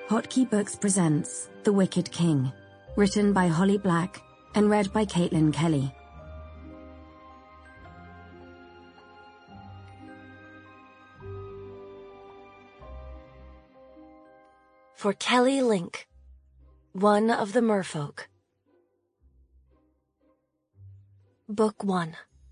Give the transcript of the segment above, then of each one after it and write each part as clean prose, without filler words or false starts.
Hotkey Books presents The Wicked King, written by Holly Black and read by Caitlin Kelly. For Kelly Link, one of the Merfolk. Book 1.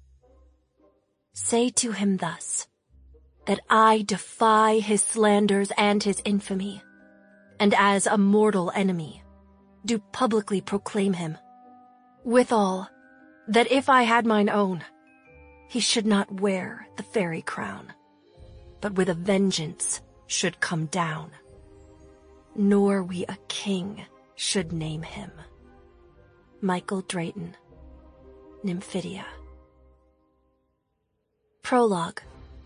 Say to him thus, that I defy his slanders and his infamy, and as a mortal enemy, do publicly proclaim him. Withal, that if I had mine own, he should not wear the fairy crown, but with a vengeance should come down. Nor we a king should name him. Michael Drayton, Nymphidia. Prologue.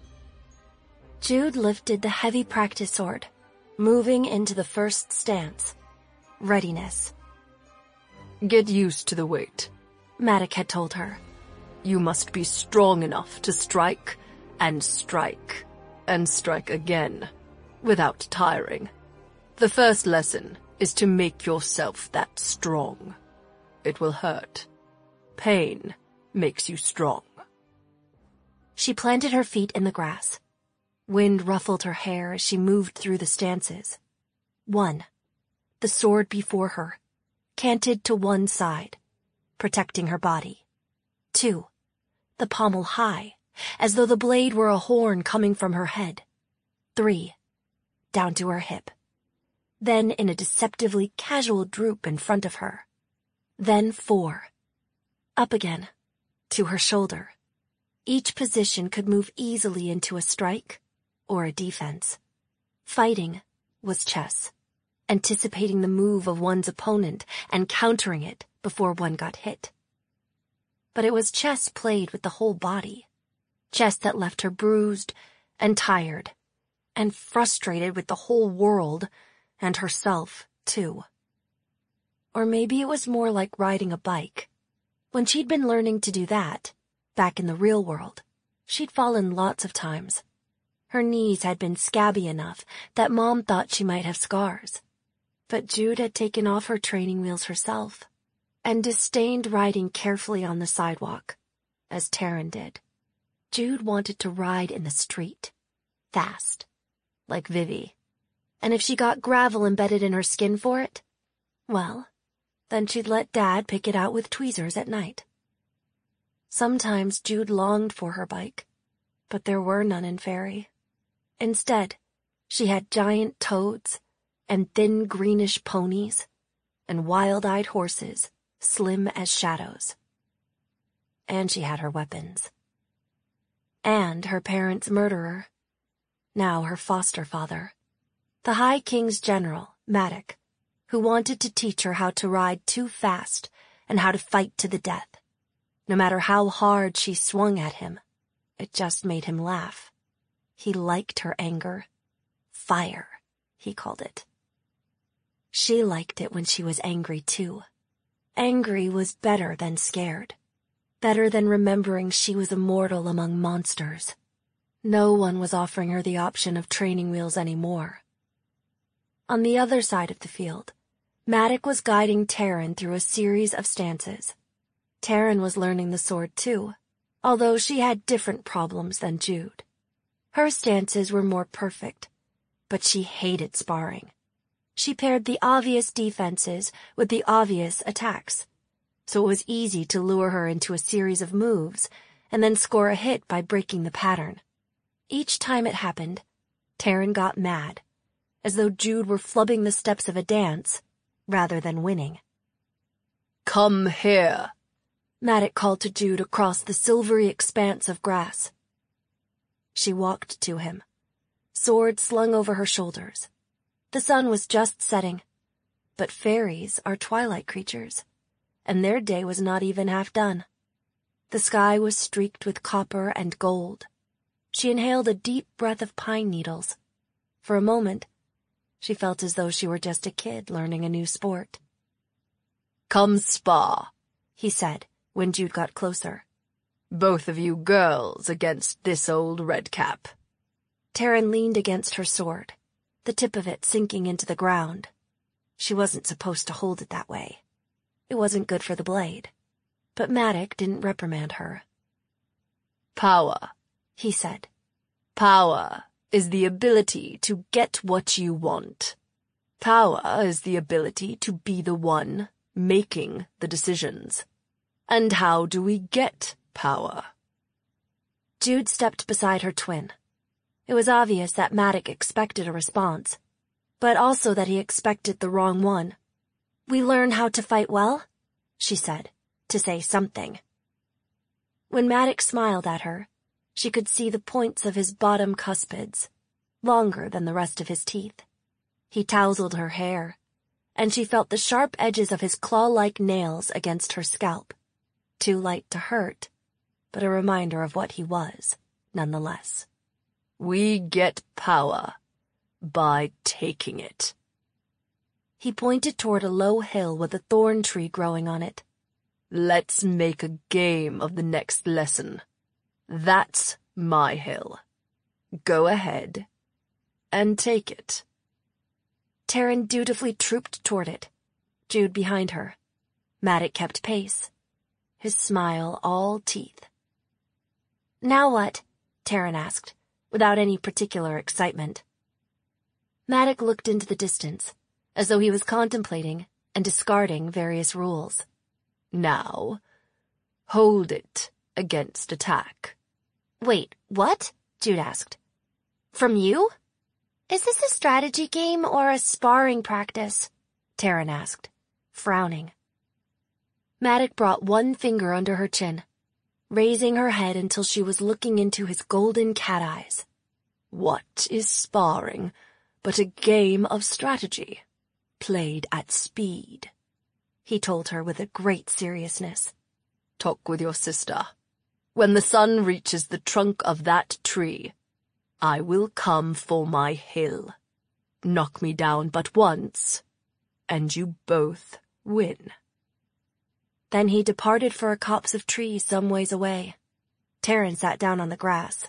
Jude lifted the heavy practice sword, moving into the first stance. Readiness. Get used to the weight, Madoc had told her. You must be strong enough to strike, and strike, and strike again, without tiring. The first lesson is to make yourself that strong. It will hurt. Pain makes you strong. She planted her feet in the grass. Wind ruffled her hair as she moved through the stances. 1. The sword before her, canted to one side, protecting her body. 2. The pommel high, as though the blade were a horn coming from her head. 3. Down to her hip. Then in a deceptively casual droop in front of her. Then 4. Up again, to her shoulder. Each position could move easily into a strike or a defense. Fighting was chess, anticipating the move of one's opponent and countering it before one got hit. But it was chess played with the whole body, chess that left her bruised and tired and frustrated with the whole world and herself, too. Or maybe it was more like riding a bike. When she'd been learning to do that, back in the real world, she'd fallen lots of times. Her knees had been scabby enough that Mom thought she might have scars. But Jude had taken off her training wheels herself and disdained riding carefully on the sidewalk, as Taryn did. Jude wanted to ride in the street, fast, like Vivi. And if she got gravel embedded in her skin for it, well, then she'd let Dad pick it out with tweezers at night. Sometimes Jude longed for her bike, but there were none in Fairy. Instead, she had giant toads and thin greenish ponies and wild-eyed horses, slim as shadows. And she had her weapons. And her parents' murderer, now her foster father, the High King's general, Madoc, who wanted to teach her how to ride too fast and how to fight to the death. No matter how hard she swung at him, it just made him laugh. He liked her anger. Fire, he called it. She liked it when she was angry, too. Angry was better than scared. Better than remembering she was immortal among monsters. No one was offering her the option of training wheels anymore. On the other side of the field, Madoc was guiding Taryn through a series of stances. Taryn was learning the sword, too, although she had different problems than Jude. Her stances were more perfect, but she hated sparring. She paired the obvious defenses with the obvious attacks, so it was easy to lure her into a series of moves and then score a hit by breaking the pattern. Each time it happened, Taryn got mad, as though Jude were flubbing the steps of a dance rather than winning. Come here, Madoc called to Jude across the silvery expanse of grass. She walked to him, sword slung over her shoulders. The sun was just setting, but fairies are twilight creatures, and their day was not even half done. The sky was streaked with copper and gold. She inhaled a deep breath of pine needles. For a moment, she felt as though she were just a kid learning a new sport. Come spar, he said when Jude got closer. Both of you girls against this old redcap. Taryn leaned against her sword. the tip of it sinking into the ground. She wasn't supposed to hold it that way. It wasn't good for the blade. But Matic didn't reprimand her. Power, he said. Power is the ability to get what you want. Power is the ability to be the one making the decisions. And how do we get power? Jude stepped beside her twin. It was obvious that Matic expected a response, but also that he expected the wrong one. We learn how to fight well, she said, to say something. When Matic smiled at her, she could see the points of his bottom cuspids, longer than the rest of his teeth. He tousled her hair, and she felt the sharp edges of his claw-like nails against her scalp. Too light to hurt, but a reminder of what he was, nonetheless. We get power by taking it. He pointed toward a low hill with a thorn tree growing on it. Let's make a game of the next lesson. That's my hill. Go ahead and take it. Taryn dutifully trooped toward it, Jude behind her. Matic kept pace, his smile all teeth. Now what? Taryn asked, without any particular excitement. Matic looked into the distance, as though he was contemplating and discarding various rules. Now, hold it against attack. Wait, what? Jude asked. From you? Is this a strategy game or a sparring practice? Taryn asked, frowning. Matic brought one finger under her chin, raising her head until she was looking into his golden cat eyes. What is sparring but a game of strategy, played at speed? He told her with a great seriousness. Talk with your sister. When the sun reaches the trunk of that tree, I will come for my hill. Knock me down but once, and you both win. Then he departed for a copse of trees some ways away. Taryn sat down on the grass.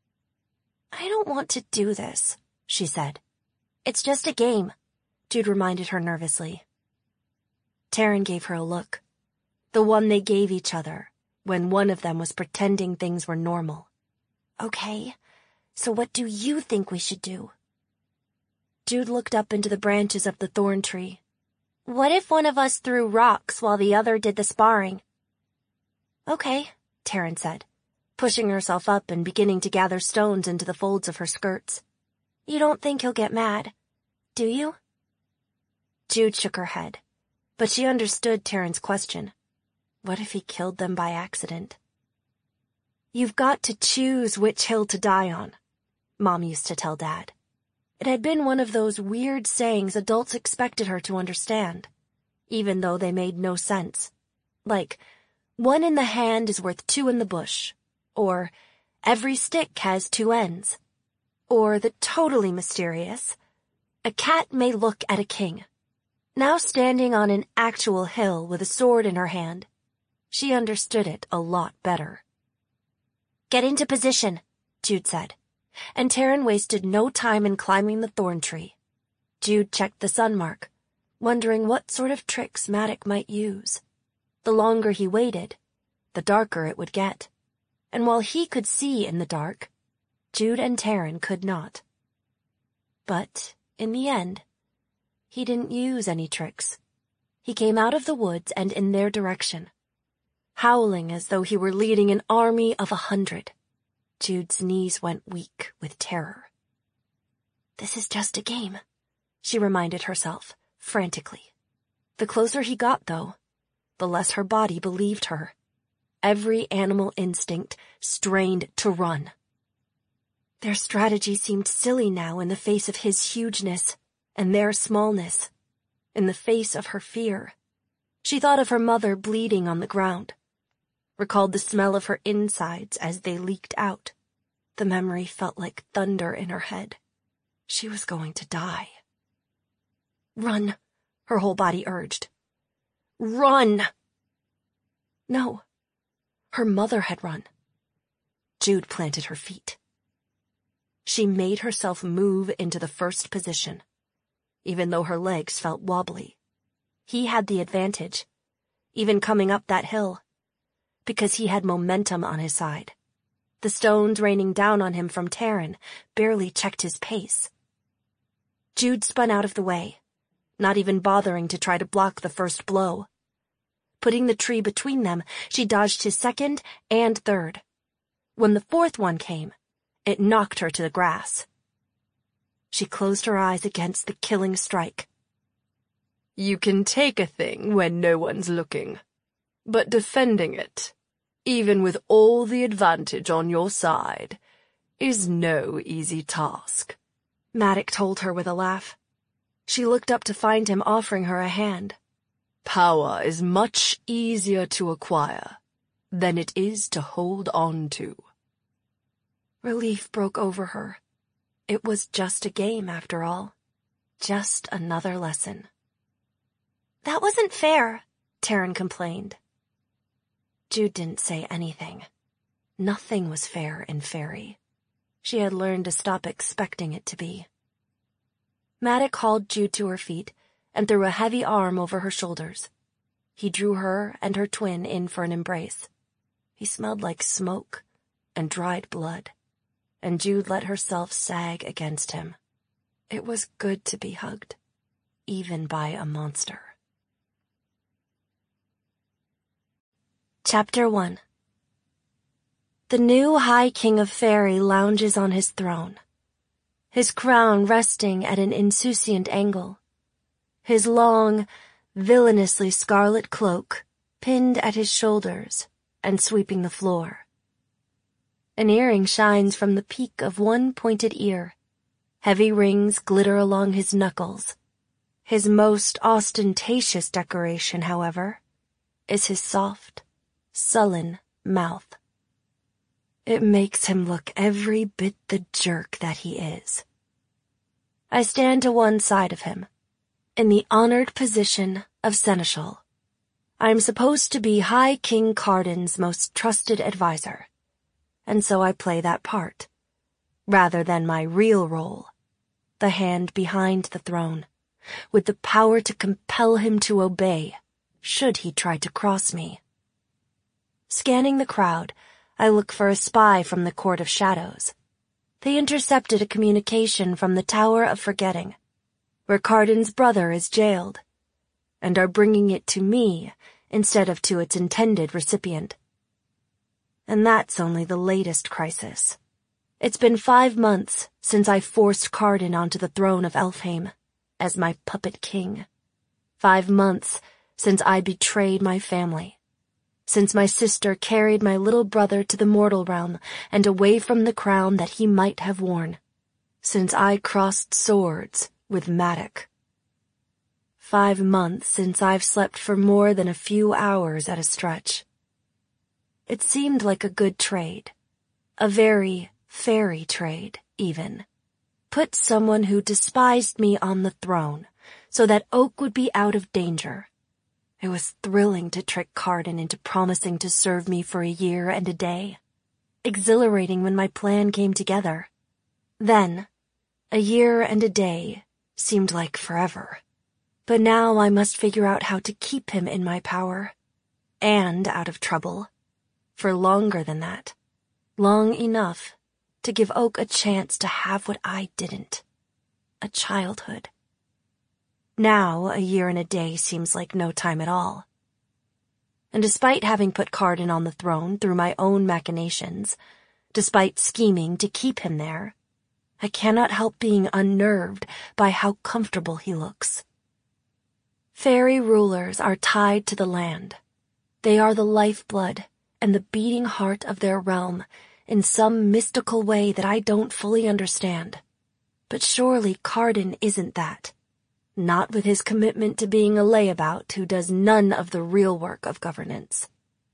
I don't want to do this, she said. It's just a game, Jude reminded her nervously. Taryn gave her a look, the one they gave each other when one of them was pretending things were normal. Okay, so what do you think we should do? Jude looked up into the branches of the thorn tree. What if one of us threw rocks while the other did the sparring? Okay, Taryn said, pushing herself up and beginning to gather stones into the folds of her skirts. You don't think he'll get mad, do you? Jude shook her head, but she understood Taryn's question. What if he killed them by accident? You've got to choose which hill to die on, Mom used to tell Dad. It had been one of those weird sayings adults expected her to understand, even though they made no sense. Like, 1 in the hand is worth 2 in the bush, or every stick has 2 ends, or the totally mysterious, a cat may look at a king. Now standing on an actual hill with a sword in her hand, she understood it a lot better. Get into position, Jude said, and Taryn wasted no time in climbing the thorn tree. Jude checked the sun mark, wondering what sort of tricks Matic might use. The longer he waited, the darker it would get, and while he could see in the dark, Jude and Taryn could not. But, in the end, he didn't use any tricks. He came out of the woods and in their direction, howling as though he were leading an army of 100. Jude's knees went weak with terror. This is just a game, she reminded herself, frantically. The closer he got, though, the less her body believed her. Every animal instinct strained to run. Their strategy seemed silly now in the face of his hugeness and their smallness, in the face of her fear. She thought of her mother bleeding on the ground, recalled the smell of her insides as they leaked out. The memory felt like thunder in her head. She was going to die. Run, her whole body urged. Run! No, her mother had run. Jude planted her feet. She made herself move into the first position, even though her legs felt wobbly. He had the advantage, even coming up that hill, because he had momentum on his side. The stones raining down on him from Taryn barely checked his pace. Jude spun out of the way, not even bothering to try to block the first blow. Putting the tree between them, she dodged his second and third. When the fourth one came, it knocked her to the grass. She closed her eyes against the killing strike. You can take a thing when no one's looking, but defending it, even with all the advantage on your side, is no easy task, Maddox told her with a laugh. She looked up to find him offering her a hand. Power is much easier to acquire than it is to hold on to. Relief broke over her. It was just a game, after all. Just another lesson. That wasn't fair, Taryn complained. Jude didn't say anything. Nothing was fair in Fairy. She had learned to stop expecting it to be. Maddox hauled Jude to her feet and threw a heavy arm over her shoulders. He drew her and her twin in for an embrace. He smelled like smoke and dried blood, and Jude let herself sag against him. It was good to be hugged, even by a monster. Chapter 1. The new High King of Fairy lounges on his throne, his crown resting at an insouciant angle, his long, villainously scarlet cloak pinned at his shoulders and sweeping the floor. An earring shines from the peak of one pointed ear. Heavy rings glitter along his knuckles. His most ostentatious decoration, however, is his soft, sullen mouth. It makes him look every bit the jerk that he is. I stand to one side of him, in the honored position of seneschal. I am supposed to be High King Cardan's most trusted advisor, and so I play that part, rather than my real role, the hand behind the throne, with the power to compel him to obey, should he try to cross me. Scanning the crowd, I look for a spy from the Court of Shadows. They intercepted a communication from the Tower of Forgetting, where Cardan's brother is jailed, and are bringing it to me instead of to its intended recipient. And that's only the latest crisis. It's been 5 months since I forced Cardan onto the throne of Elfheim as my puppet king. 5 months since I betrayed my family. Since my sister carried my little brother to the mortal realm and away from the crown that he might have worn. Since I crossed swords with Maddox. 5 months since I've slept for more than a few hours at a stretch. It seemed like a good trade. A very fairy trade, even. Put someone who despised me on the throne so that Oak would be out of danger. It was thrilling to trick Cardan into promising to serve me for a year and a day. Exhilarating when my plan came together. Then, a year and a day seemed like forever. But now I must figure out how to keep him in my power. And out of trouble. For longer than that. Long enough to give Oak a chance to have what I didn't. A childhood. Now, a year and a day seems like no time at all. And despite having put Cardan on the throne through my own machinations, despite scheming to keep him there, I cannot help being unnerved by how comfortable he looks. Fairy rulers are tied to the land. They are the lifeblood and the beating heart of their realm in some mystical way that I don't fully understand. But surely Cardan isn't that. Not with his commitment to being a layabout who does none of the real work of governance.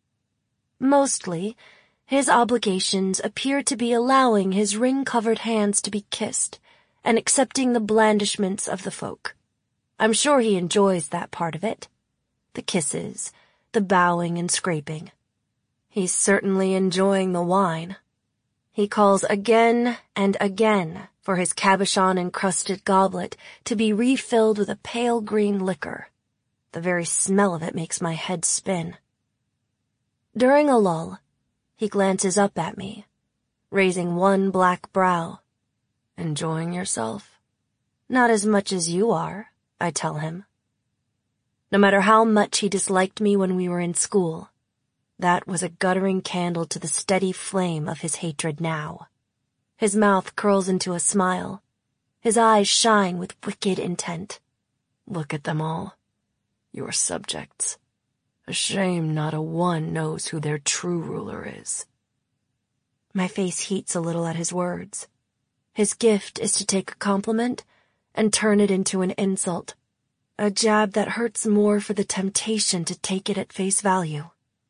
Mostly, his obligations appear to be allowing his ring-covered hands to be kissed and accepting the blandishments of the folk. I'm sure he enjoys that part of it. The kisses, the bowing and scraping. He's certainly enjoying the wine. He calls again and again for his cabochon-encrusted goblet to be refilled with a pale green liquor. The very smell of it makes my head spin. During a lull, he glances up at me, raising one black brow. Enjoying yourself? Not as much as you are, I tell him. No matter how much he disliked me when we were in school, that was a guttering candle to the steady flame of his hatred now. His mouth curls into a smile. His eyes shine with wicked intent. Look at them all. Your subjects. A shame not a one knows who their true ruler is. My face heats a little at his words. His gift is to take a compliment and turn it into an insult. A jab that hurts more for the temptation to take it at face value.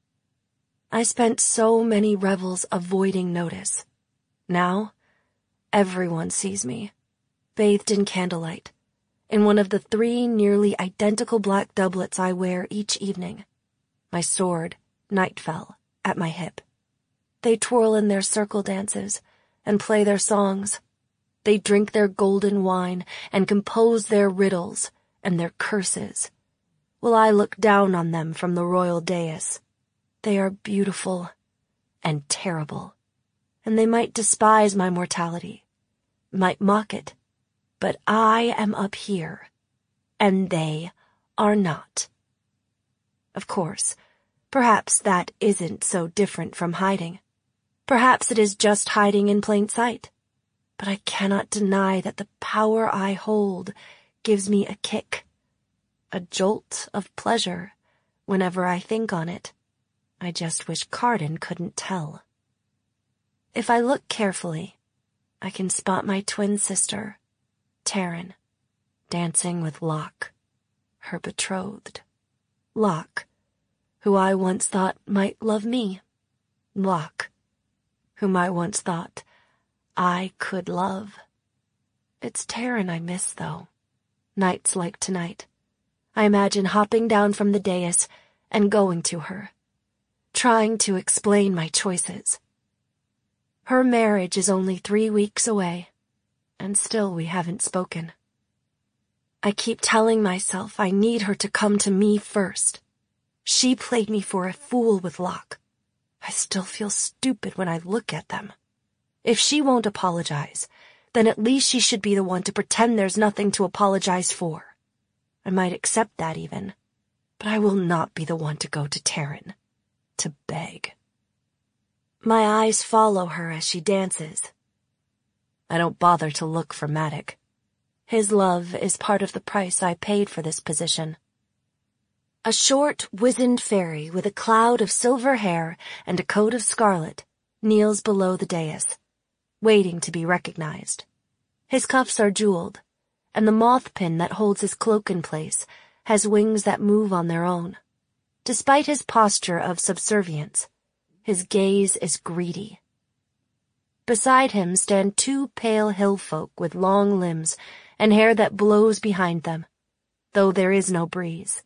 I spent so many revels avoiding notice. Now, everyone sees me, bathed in candlelight, in one of the 3 nearly identical black doublets I wear each evening. My sword, Nightfell, at my hip. They twirl in their circle dances and play their songs. They drink their golden wine and compose their riddles and their curses, while I look down on them from the royal dais. They are beautiful and terrible, and they might despise my mortality, might mock it, but I am up here, and they are not. Of course, perhaps that isn't so different from hiding. Perhaps it is just hiding in plain sight. But I cannot deny that the power I hold gives me a kick, a jolt of pleasure whenever I think on it. I just wish Cardan couldn't tell. If I look carefully, I can spot my twin sister, Taryn, dancing with Locke, her betrothed. Locke, who I once thought might love me. Locke, whom I once thought I could love. It's Taryn I miss, though. Nights like tonight, I imagine hopping down from the dais and going to her, trying to explain my choices. Her marriage is only 3 weeks away, and still we haven't spoken. I keep telling myself I need her to come to me first. She played me for a fool with Locke. I still feel stupid when I look at them. If she won't apologize, then at least she should be the one to pretend there's nothing to apologize for. I might accept that even, but I will not be the one to go to Taryn, to beg. My eyes follow her as she dances. I don't bother to look for Matic. His love is part of the price I paid for this position. A short, wizened fairy with a cloud of silver hair and a coat of scarlet kneels below the dais, waiting to be recognized. His cuffs are jeweled, and the moth pin that holds his cloak in place has wings that move on their own. Despite his posture of subservience, his gaze is greedy. Beside him stand 2 pale hill folk with long limbs and hair that blows behind them, though there is no breeze.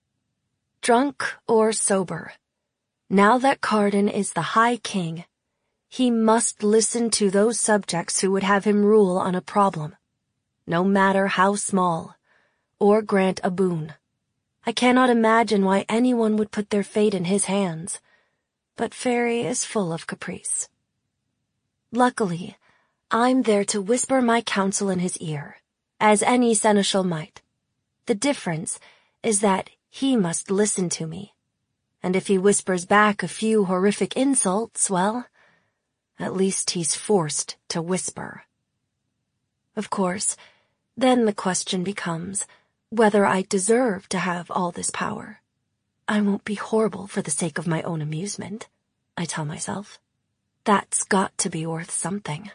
Drunk or sober, now that Cardan is the High King, he must listen to those subjects who would have him rule on a problem, no matter how small, or grant a boon. I cannot imagine why anyone would put their fate in his hands, but Fairy is full of caprice. Luckily, I'm there to whisper my counsel in his ear, as any seneschal might. The difference is that he must listen to me, and if he whispers back a few horrific insults, well, at least he's forced to whisper. Of course, then the question becomes whether I deserve to have all this power. I won't be horrible for the sake of my own amusement, I tell myself. That's got to be worth something.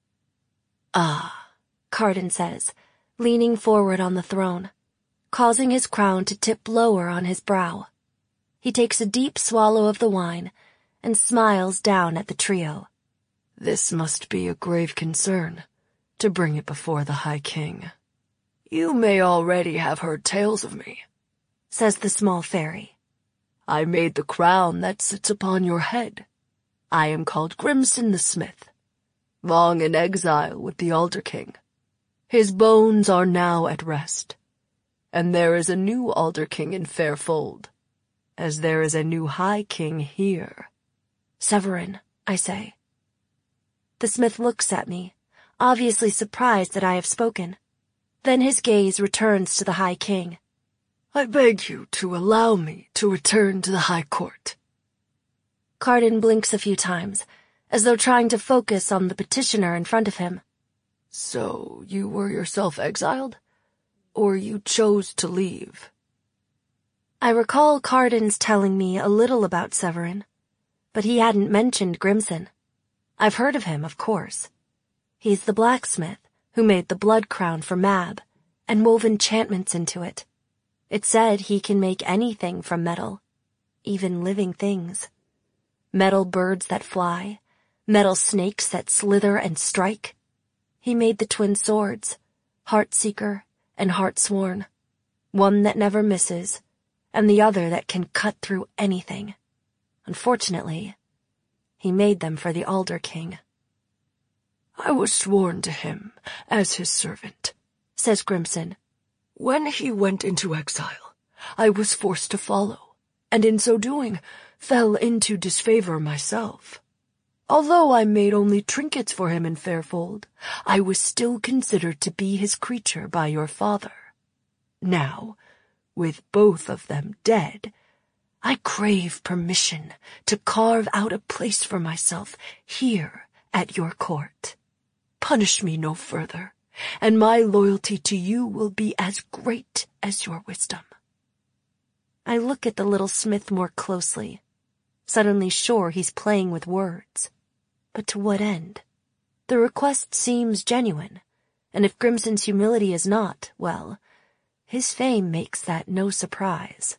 Ah, Cardan says, leaning forward on the throne, causing his crown to tip lower on his brow. He takes a deep swallow of the wine and smiles down at the trio. This must be a grave concern, to bring it before the High King. You may already have heard tales of me, says the small fairy. I made the crown that sits upon your head. I am called Grimson the Smith, long in exile with the Alder King. His bones are now at rest, and there is a new Alder King in Fairfold, as there is a new High King here. Severin, I say. The smith looks at me, obviously surprised that I have spoken. Then his gaze returns to the High King. I beg you to allow me to return to the High Court. Carden blinks a few times, as though trying to focus on the petitioner in front of him. So you were yourself exiled? Or you chose to leave? I recall Carden's telling me a little about Severin, but he hadn't mentioned Grimson. I've heard of him, of course. He's the blacksmith who made the blood crown for Mab and wove enchantments into it. It said he can make anything from metal, even living things. Metal birds that fly, metal snakes that slither and strike. He made the twin swords, Heartseeker and Heartsworn, one that never misses, and the other that can cut through anything. Unfortunately, he made them for the Alder King. I was sworn to him as his servant, says Grimson. When he went into exile, I was forced to follow, and in so doing, fell into disfavor myself. Although I made only trinkets for him in Fairfold, I was still considered to be his creature by your father. Now, with both of them dead, I crave permission to carve out a place for myself here at your court. Punish me no further, and my loyalty to you will be as great as your wisdom. I look at the little smith more closely, suddenly sure he's playing with words. But to what end? The request seems genuine, and if Grimson's humility is not, well, his fame makes that no surprise.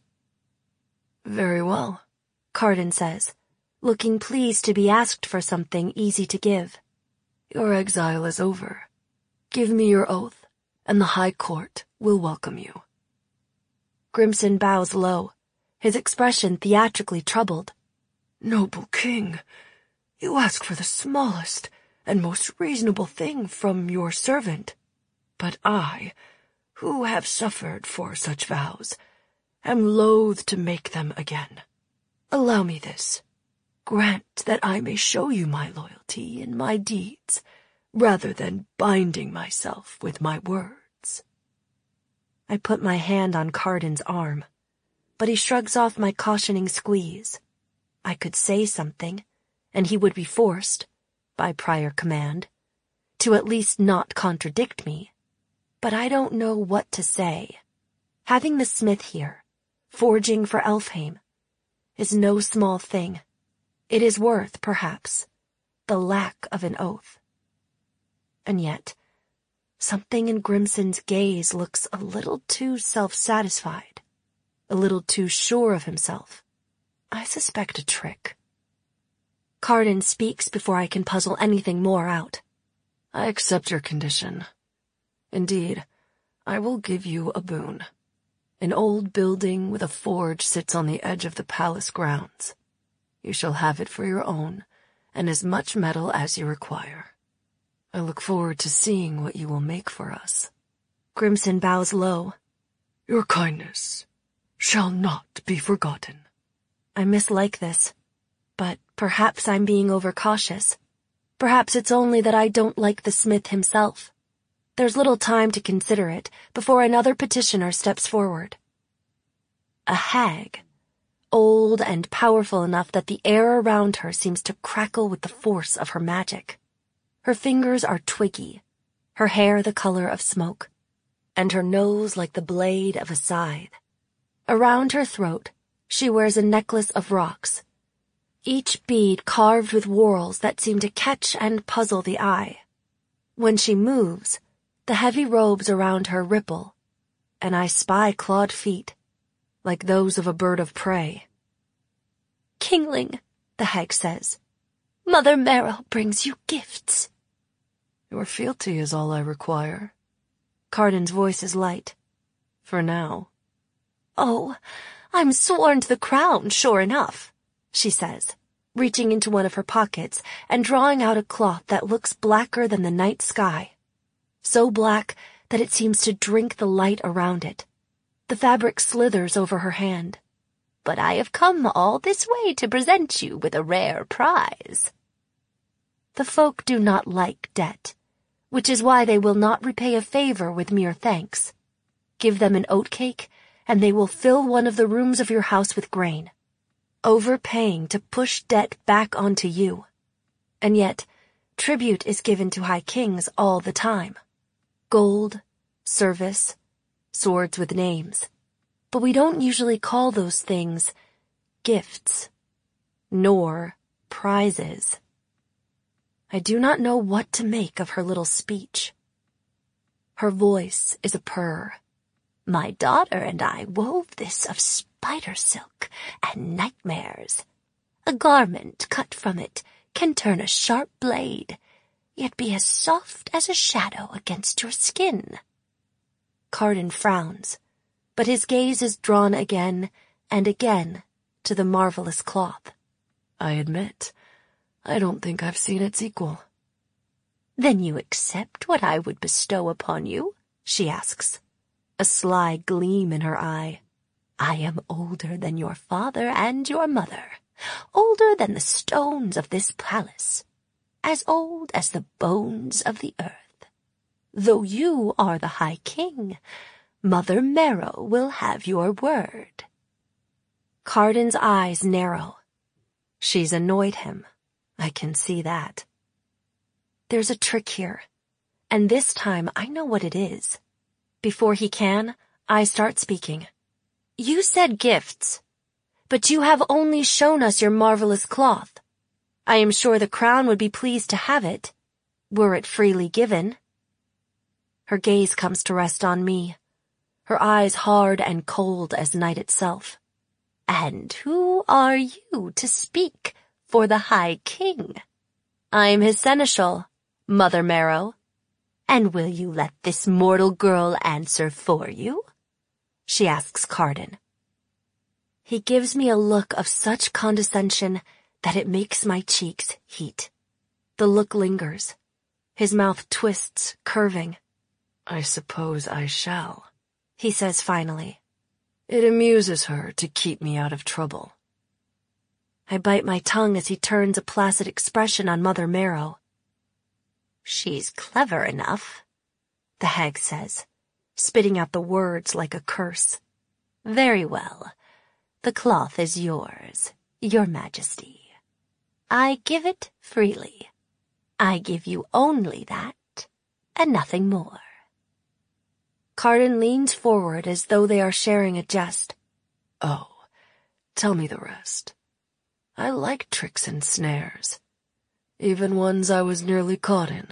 Very well, Carden says, looking pleased to be asked for something easy to give. Your exile is over. Give me your oath, and the High Court will welcome you. Grimson bows low, his expression theatrically troubled. Noble king, you ask for the smallest and most reasonable thing from your servant. But I, who have suffered for such vows, am loath to make them again. Allow me this. Grant that I may show you my loyalty in my deeds, rather than binding myself with my words. I put my hand on Carden's arm, but he shrugs off my cautioning squeeze. I could say something, and he would be forced, by prior command, to at least not contradict me. But I don't know what to say. Having the smith here, forging for Elfhame, is no small thing. It is worth, perhaps, the lack of an oath. And yet, something in Grimson's gaze looks a little too self-satisfied, a little too sure of himself. I suspect a trick. Carden speaks before I can puzzle anything more out. I accept your condition. Indeed, I will give you a boon. An old building with a forge sits on the edge of the palace grounds. You shall have it for your own, and as much metal as you require. I look forward to seeing what you will make for us. Grimson bows low. Your kindness shall not be forgotten. I mislike this, but perhaps I'm being overcautious. Perhaps it's only that I don't like the smith himself. There's little time to consider it before another petitioner steps forward. A hag, old and powerful enough that the air around her seems to crackle with the force of her magic. Her fingers are twiggy, her hair the color of smoke, and her nose like the blade of a scythe. Around her throat, she wears a necklace of rocks, each bead carved with whorls that seem to catch and puzzle the eye. When she moves, the heavy robes around her ripple, and I spy clawed feet, like those of a bird of prey. Kingling, the hag says, Mother Merrill brings you gifts. Your fealty is all I require. Carden's voice is light. For now. Oh, I'm sworn to the crown, sure enough, she says. reaching into one of her pockets and drawing out a cloth that looks blacker than the night sky. So black that it seems to drink the light around it. The fabric slithers over her hand. But I have come all this way to present you with a rare prize. The folk do not like debt, which is why they will not repay a favor with mere thanks. Give them an oatcake, and they will fill one of the rooms of your house with grain, overpaying to push debt back onto you. And yet, tribute is given to high kings all the time. Gold, service, swords with names. But we don't usually call those things gifts, nor prizes. I do not know what to make of her little speech. Her voice is a purr. My daughter and I wove this of spider silk and nightmares. A garment cut from it can turn a sharp blade, yet be as soft as a shadow against your skin. Carden frowns, but his gaze is drawn again and again to the marvelous cloth. I admit, I don't think I've seen its equal. Then you accept what I would bestow upon you? She asks, a sly gleam in her eye. I am older than your father and your mother, older than the stones of this palace, as old as the bones of the earth. Though you are the High King, Mother Marrow will have your word. Carden's eyes narrow. She's annoyed him. I can see that. There's a trick here, and this time I know what it is. Before he can, I start speaking. You said gifts, but you have only shown us your marvelous cloth. I am sure the crown would be pleased to have it, were it freely given. Her gaze comes to rest on me, her eyes hard and cold as night itself. And who are you to speak for the High King? I'm his seneschal, Mother Marrow. And will you let this mortal girl answer for you? She asks Carden. He gives me a look of such condescension that it makes my cheeks heat. The look lingers. His mouth twists, curving. I suppose I shall, he says finally. It amuses her to keep me out of trouble. I bite my tongue as he turns a placid expression on Mother Marrow. She's clever enough, the hag says, spitting out the words like a curse. Very well. The cloth is yours, Your Majesty. I give it freely. I give you only that, and nothing more. Carden leans forward as though they are sharing a jest. Oh, tell me the rest. I like tricks and snares, even ones I was nearly caught in.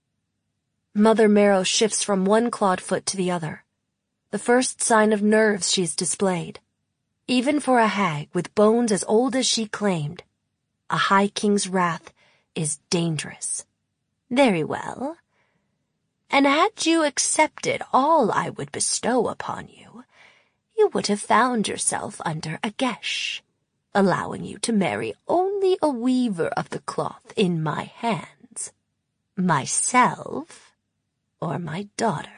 Mother Marrow shifts from one clawed foot to the other, the first sign of nerves she's displayed. Even for a hag with bones as old as she claimed, a High King's wrath is dangerous. Very well. And had you accepted all I would bestow upon you, you would have found yourself under a gesh, allowing you to marry only a weaver of the cloth in my hands, myself or my daughter.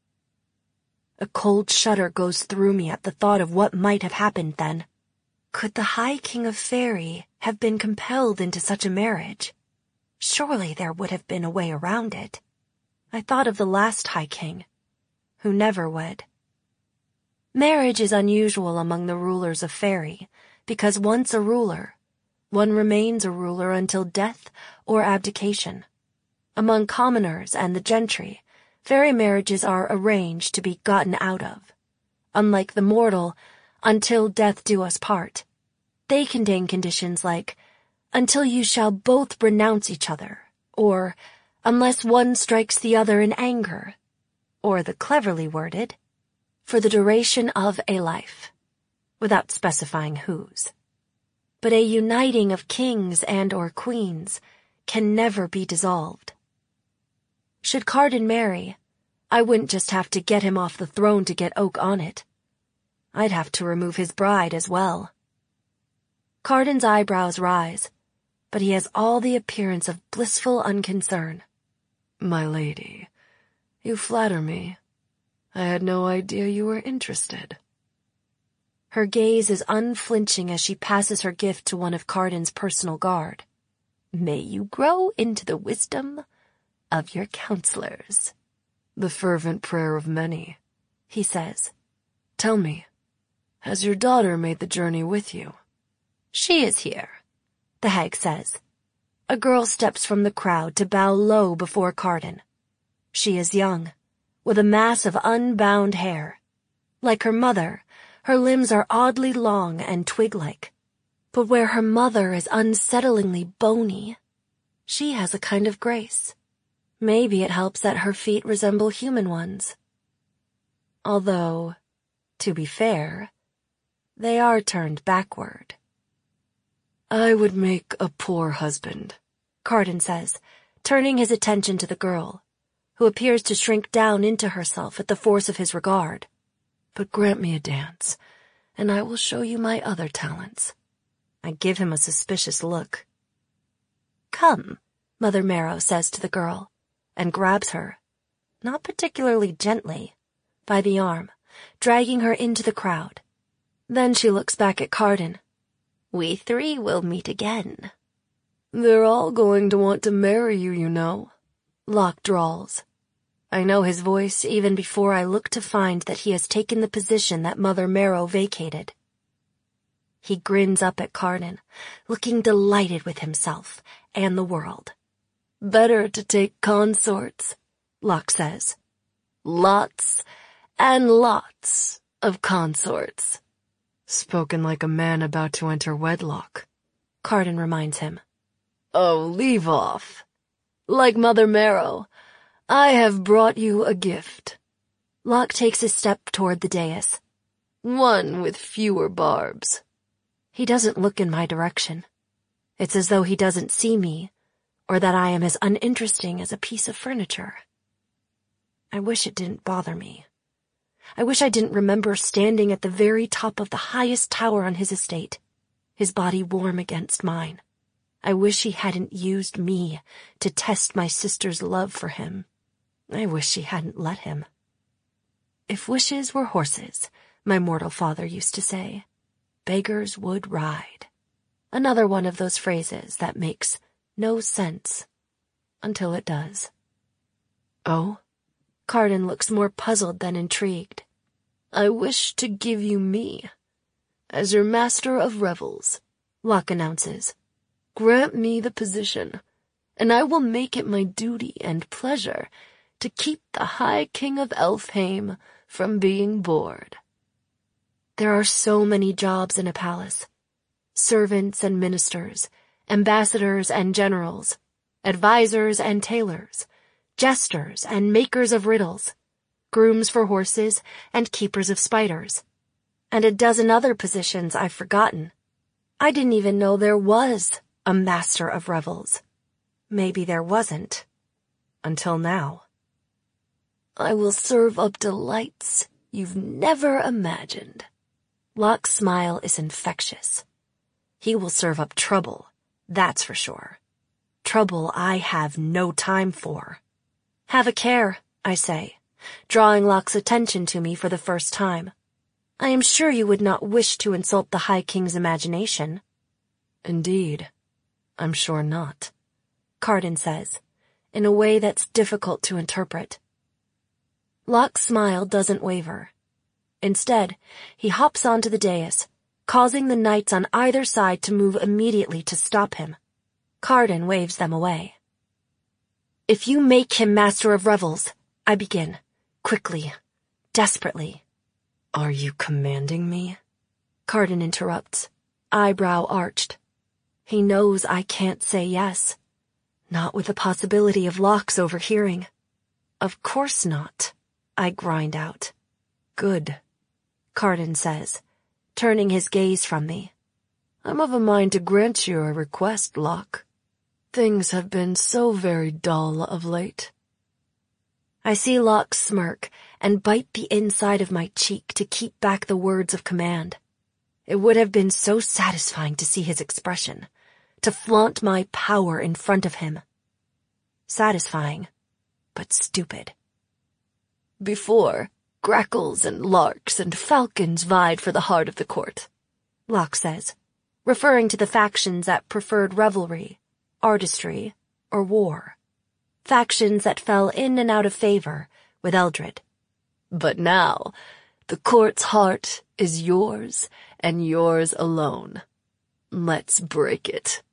A cold shudder goes through me at the thought of what might have happened then. Could the High King of Faerie have been compelled into such a marriage? Surely there would have been a way around it. I thought of the last High King, who never wed. Marriage is unusual among the rulers of Faerie, because once a ruler, one remains a ruler until death or abdication. Among commoners and the gentry, Faerie marriages are arranged to be gotten out of. Unlike the mortal, until death do us part. They contain conditions like, until you shall both renounce each other, or unless one strikes the other in anger, or the cleverly worded, for the duration of a life, without specifying whose. But a uniting of kings and or queens can never be dissolved. Should Carden marry, I wouldn't just have to get him off the throne to get Oak on it. I'd have to remove his bride as well. Carden's eyebrows rise, but he has all the appearance of blissful unconcern. My lady, you flatter me. I had no idea you were interested. Her gaze is unflinching as she passes her gift to one of Cardan's personal guard. May you grow into the wisdom of your counselors. The fervent prayer of many, he says. Tell me, has your daughter made the journey with you? She is here, the hag says. A girl steps from the crowd to bow low before Cardan. She is young, with a mass of unbound hair. Like her mother, her limbs are oddly long and twig-like. But where her mother is unsettlingly bony, she has a kind of grace. Maybe it helps that her feet resemble human ones. Although, to be fair, they are turned backward. I would make a poor husband, Cardan says, turning his attention to the girl, who appears to shrink down into herself at the force of his regard. But grant me a dance, and I will show you my other talents. I give him a suspicious look. Come, Mother Marrow says to the girl, and grabs her, not particularly gently, by the arm, dragging her into the crowd. Then she looks back at Cardan. We three will meet again. They're all going to want to marry you, you know, Locke drawls. I know his voice even before I look to find that he has taken the position that Mother Marrow vacated. He grins up at Cardan, looking delighted with himself and the world. Better to take consorts, Locke says. Lots and lots of consorts. Spoken like a man about to enter wedlock, Cardan reminds him. Oh, leave off. Like Mother Marrow, I have brought you a gift. Locke takes a step toward the dais. One with fewer barbs. He doesn't look in my direction. It's as though he doesn't see me, or that I am as uninteresting as a piece of furniture. I wish it didn't bother me. I wish I didn't remember standing at the very top of the highest tower on his estate, his body warm against mine. I wish he hadn't used me to test my sister's love for him. I wish she hadn't let him. If wishes were horses, my mortal father used to say, beggars would ride. Another one of those phrases that makes no sense until it does. Oh? Cardan looks more puzzled than intrigued. I wish to give you me, as your master of revels, Locke announces. Grant me the position, and I will make it my duty and pleasure to keep the High King of Elfhame from being bored. There are so many jobs in a palace. Servants and ministers, ambassadors and generals, advisors and tailors, jesters and makers of riddles, grooms for horses and keepers of spiders, and a dozen other positions I've forgotten. I didn't even know there was a master of revels. Maybe there wasn't. Until now. I will serve up delights you've never imagined. Locke's smile is infectious. He will serve up trouble, that's for sure. Trouble I have no time for. Have a care, I say, drawing Locke's attention to me for the first time. I am sure you would not wish to insult the High King's imagination. Indeed, I'm sure not, Cardan says, in a way that's difficult to interpret. Locke's smile doesn't waver. Instead, he hops onto the dais, causing the knights on either side to move immediately to stop him. Cardan waves them away. If you make him master of revels, I begin, quickly, desperately. Are you commanding me? Cardan interrupts, eyebrow arched. He knows I can't say yes. Not with the possibility of Locke's overhearing. Of course not, I grind out. Good, Cardan says, turning his gaze from me. I'm of a mind to grant you a request, Locke. Things have been so very dull of late. I see Locke smirk and bite the inside of my cheek to keep back the words of command. It would have been so satisfying to see his expression, to flaunt my power in front of him. Satisfying, but stupid. Before, grackles and larks and falcons vied for the heart of the court, Locke says, referring to the factions that preferred revelry, artistry, or war. Factions that fell in and out of favor with Eldred. But now, the court's heart is yours and yours alone. Let's break it.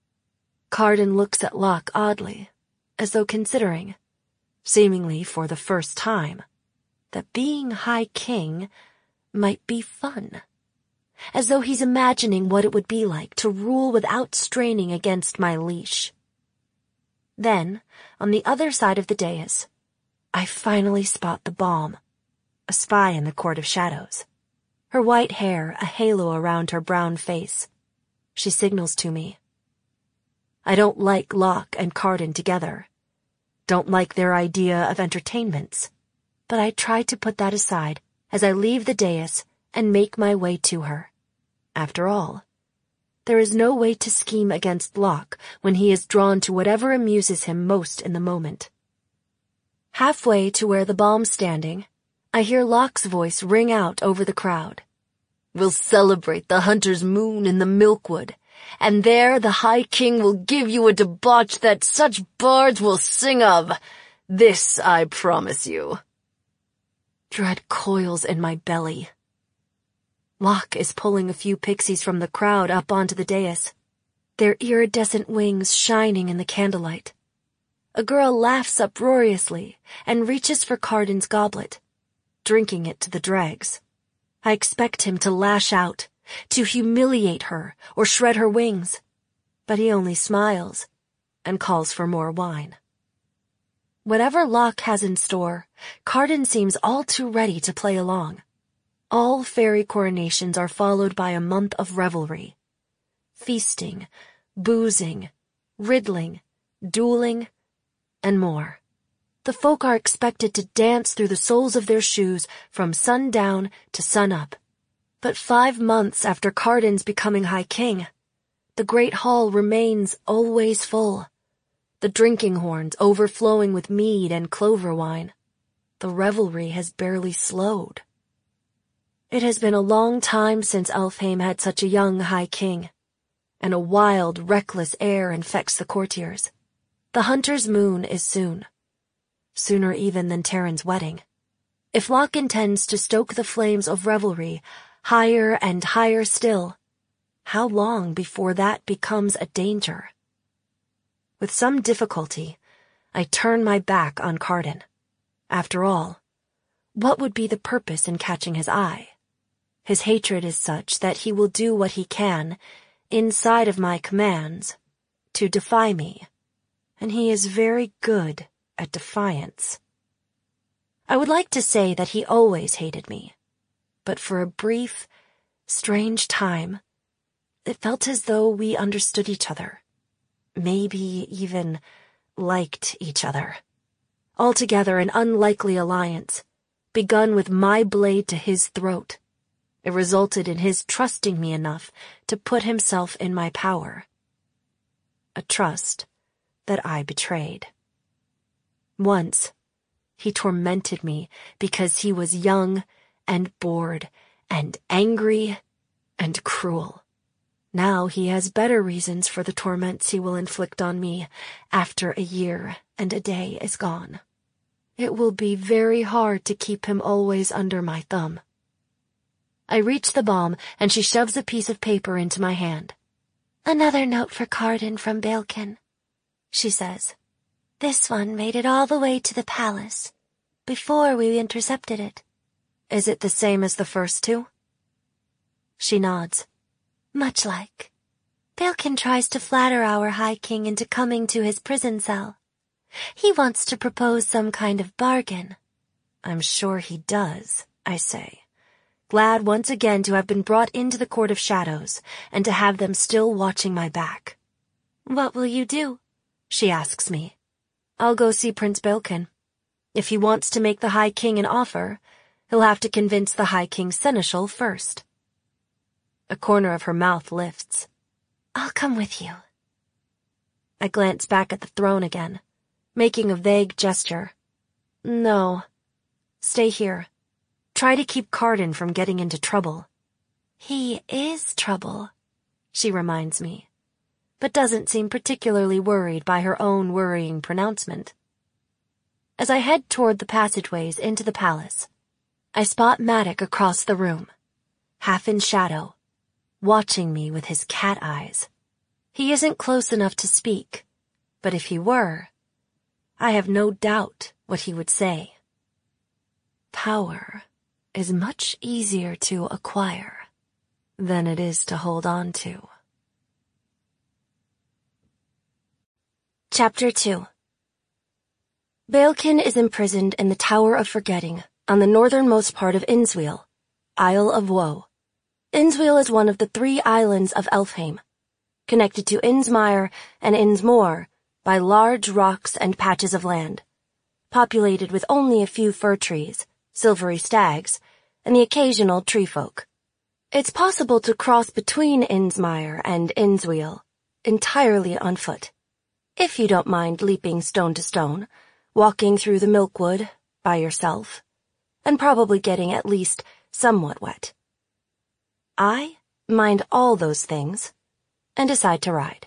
Cardan looks at Locke oddly, as though considering, seemingly for the first time, that being High King might be fun. As though he's imagining what it would be like to rule without straining against my leash. Then, on the other side of the dais, I finally spot the Balm, a spy in the Court of Shadows. Her white hair a halo around her brown face. She signals to me. I don't like Locke and Cardan together. Don't like their idea of entertainments. But I try to put that aside as I leave the dais and make my way to her. After all, there is no way to scheme against Locke when he is drawn to whatever amuses him most in the moment. Halfway to where the Balm's standing, I hear Locke's voice ring out over the crowd. We'll celebrate the hunter's moon in the Milkwood, and there the High King will give you a debauch that such bards will sing of. This I promise you. Dread coils in my belly. Locke is pulling a few pixies from the crowd up onto the dais, their iridescent wings shining in the candlelight. A girl laughs uproariously and reaches for Cardan's goblet, drinking it to the dregs. I expect him to lash out, to humiliate her or shred her wings, but he only smiles and calls for more wine. Whatever Locke has in store, Cardan seems all too ready to play along. All fairy coronations are followed by a month of revelry. Feasting, boozing, riddling, dueling, and more. The folk are expected to dance through the soles of their shoes from sundown to sunup. But 5 months after Cardan's becoming High King, the great hall remains always full. The drinking horns overflowing with mead and clover wine. The revelry has barely slowed. It has been a long time since Elfhame had such a young High King, and a wild, reckless air infects the courtiers. The hunter's moon is soon. Sooner even than Terran's wedding. If Locke intends to stoke the flames of revelry higher and higher still, how long before that becomes a danger? With some difficulty, I turn my back on Cardan. After all, what would be the purpose in catching his eye? His hatred is such that he will do what he can, inside of my commands, to defy me, and he is very good at defiance. I would like to say that he always hated me, but for a brief, strange time, it felt as though we understood each other, maybe even liked each other. Altogether an unlikely alliance, begun with my blade to his throat. It resulted in his trusting me enough to put himself in my power. A trust that I betrayed. Once, he tormented me because he was young and bored and angry and cruel. Now he has better reasons for the torments he will inflict on me after a year and a day is gone. It will be very hard to keep him always under my thumb. I reach the Balm, and she shoves a piece of paper into my hand. "Another note for Cardan from Baelken," she says. "This one made it all the way to the palace, before we intercepted it." "Is it the same as the first two?" She nods. "Much like. Baelken tries to flatter our High King into coming to his prison cell. He wants to propose some kind of bargain." "I'm sure he does," I say, glad once again to have been brought into the Court of Shadows and to have them still watching my back. "What will you do?" she asks me. "I'll go see Prince Baelken. If he wants to make the High King an offer, he'll have to convince the High King's seneschal first." A corner of her mouth lifts. "I'll come with you," I glance back at the throne again, making a vague gesture. No. Stay here. Try to keep Carden from getting into trouble. He is trouble, she reminds me, but doesn't seem particularly worried by her own worrying pronouncement. As I head toward the passageways into the palace, I spot Maddox across the room, half in shadow, watching me with his cat eyes. He isn't close enough to speak, but if he were, I have no doubt what he would say. Power is much easier to acquire than it is to hold on to. Chapter 2. Baelkin is imprisoned in the Tower of Forgetting on the northernmost part of Innsweiler, Isle of Woe. Innsweiler is one of the 3 islands of Elfheim, connected to Innsmire and Innsmore by large rocks and patches of land, populated with only a few fir trees, silvery stags, and the occasional tree folk. It's possible to cross between Innsmire and Innsweiler entirely on foot, if you don't mind leaping stone to stone, walking through the milkwood by yourself, and probably getting at least somewhat wet. I mind all those things and decide to ride.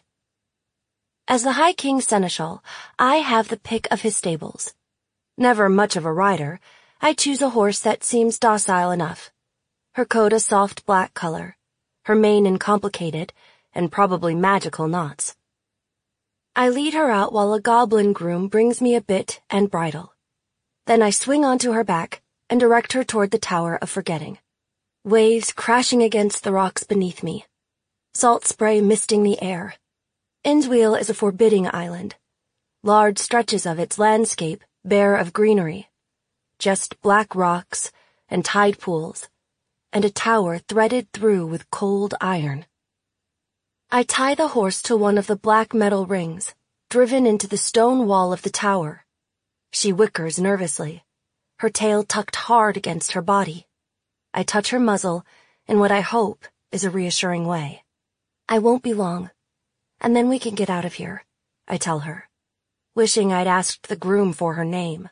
As the High King's Seneschal, I have the pick of his stables. Never much of a rider, I choose a horse that seems docile enough. Her coat a soft black color, her mane in complicated and probably magical knots. I lead her out while a goblin groom brings me a bit and bridle. Then I swing onto her back and direct her toward the Tower of Forgetting. Waves crashing against the rocks beneath me. Salt spray misting the air. Innsweiler is a forbidding island. Large stretches of its landscape bare of greenery. Just black rocks and tide pools, and a tower threaded through with cold iron. I tie the horse to one of the black metal rings, driven into the stone wall of the tower. She whickers nervously, her tail tucked hard against her body. I touch her muzzle in what I hope is a reassuring way. I won't be long, and then we can get out of here, I tell her, wishing I'd asked the groom for her name.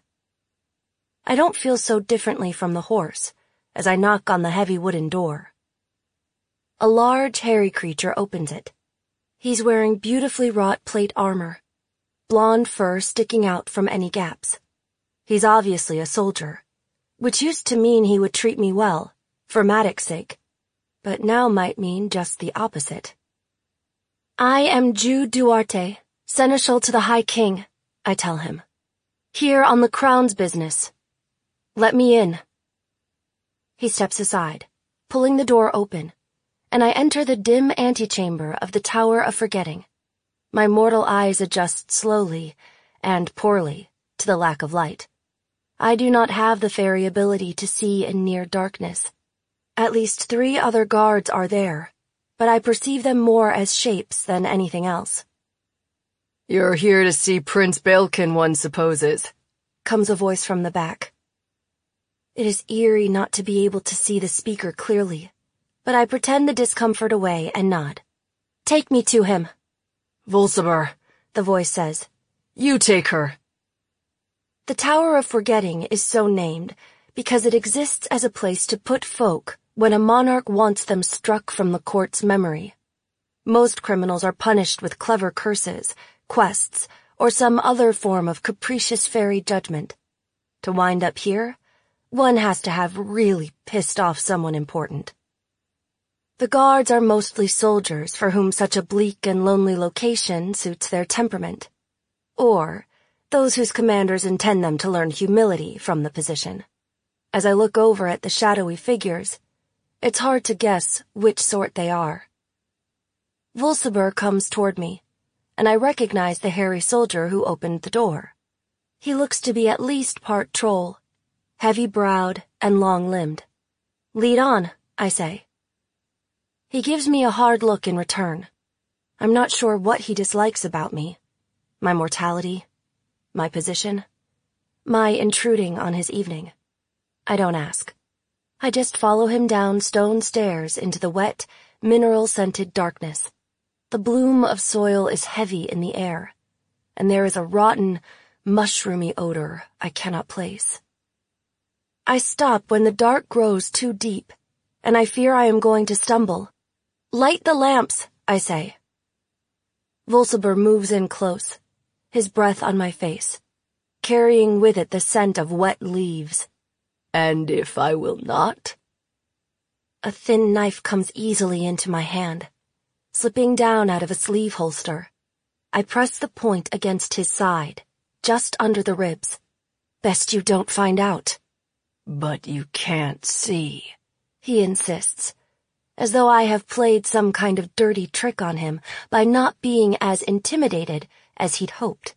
I don't feel so differently from the horse as I knock on the heavy wooden door. A large, hairy creature opens it. He's wearing beautifully wrought plate armor, blonde fur sticking out from any gaps. He's obviously a soldier, which used to mean he would treat me well, for Maddox's sake, but now might mean just the opposite. I am Ju Duarte, Seneschal to the High King, I tell him. Here on the crown's business. Let me in. He steps aside, pulling the door open, and I enter the dim antechamber of the Tower of Forgetting. My mortal eyes adjust slowly, and poorly, to the lack of light. I do not have the fairy ability to see in near darkness. At least 3 other guards are there, but I perceive them more as shapes than anything else. "You're here to see Prince Baelkin, one supposes," comes a voice from the back. It is eerie not to be able to see the speaker clearly, but I pretend the discomfort away and nod. Take me to him. "Volsibur," the voice says. "You take her." The Tower of Forgetting is so named because it exists as a place to put folk when a monarch wants them struck from the court's memory. Most criminals are punished with clever curses, quests, or some other form of capricious fairy judgment. To wind up here, one has to have really pissed off someone important. The guards are mostly soldiers for whom such a bleak and lonely location suits their temperament, or those whose commanders intend them to learn humility from the position. As I look over at the shadowy figures, it's hard to guess which sort they are. Volsibur comes toward me, and I recognize the hairy soldier who opened the door. He looks to be at least part troll, heavy-browed and long-limbed. Lead on, I say. He gives me a hard look in return. I'm not sure what he dislikes about me. My mortality, my position, my intruding on his evening. I don't ask. I just follow him down stone stairs into the wet, mineral-scented darkness. The bloom of soil is heavy in the air, and there is a rotten, mushroomy odor I cannot place. I stop when the dark grows too deep, and I fear I am going to stumble. "Light the lamps," I say. Volsubur moves in close, his breath on my face, carrying with it the scent of wet leaves. "And if I will not?" A thin knife comes easily into my hand, slipping down out of a sleeve holster. I press the point against his side, just under the ribs. "Best you don't find out." "But you can't see," he insists, as though I have played some kind of dirty trick on him by not being as intimidated as he'd hoped.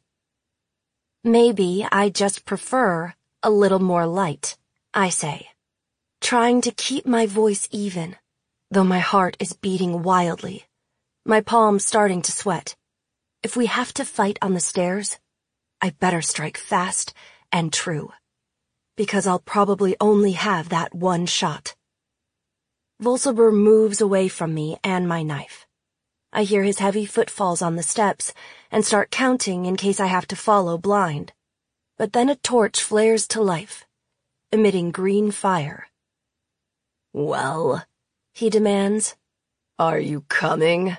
"Maybe I just prefer a little more light," I say, trying to keep my voice even, though my heart is beating wildly, my palms starting to sweat. If we have to fight on the stairs, I better strike fast and true, because I'll probably only have that one shot. Volsubur moves away from me and my knife. I hear his heavy footfalls on the steps and start counting in case I have to follow blind. But then a torch flares to life, emitting green fire. "Well," he demands, "are you coming?"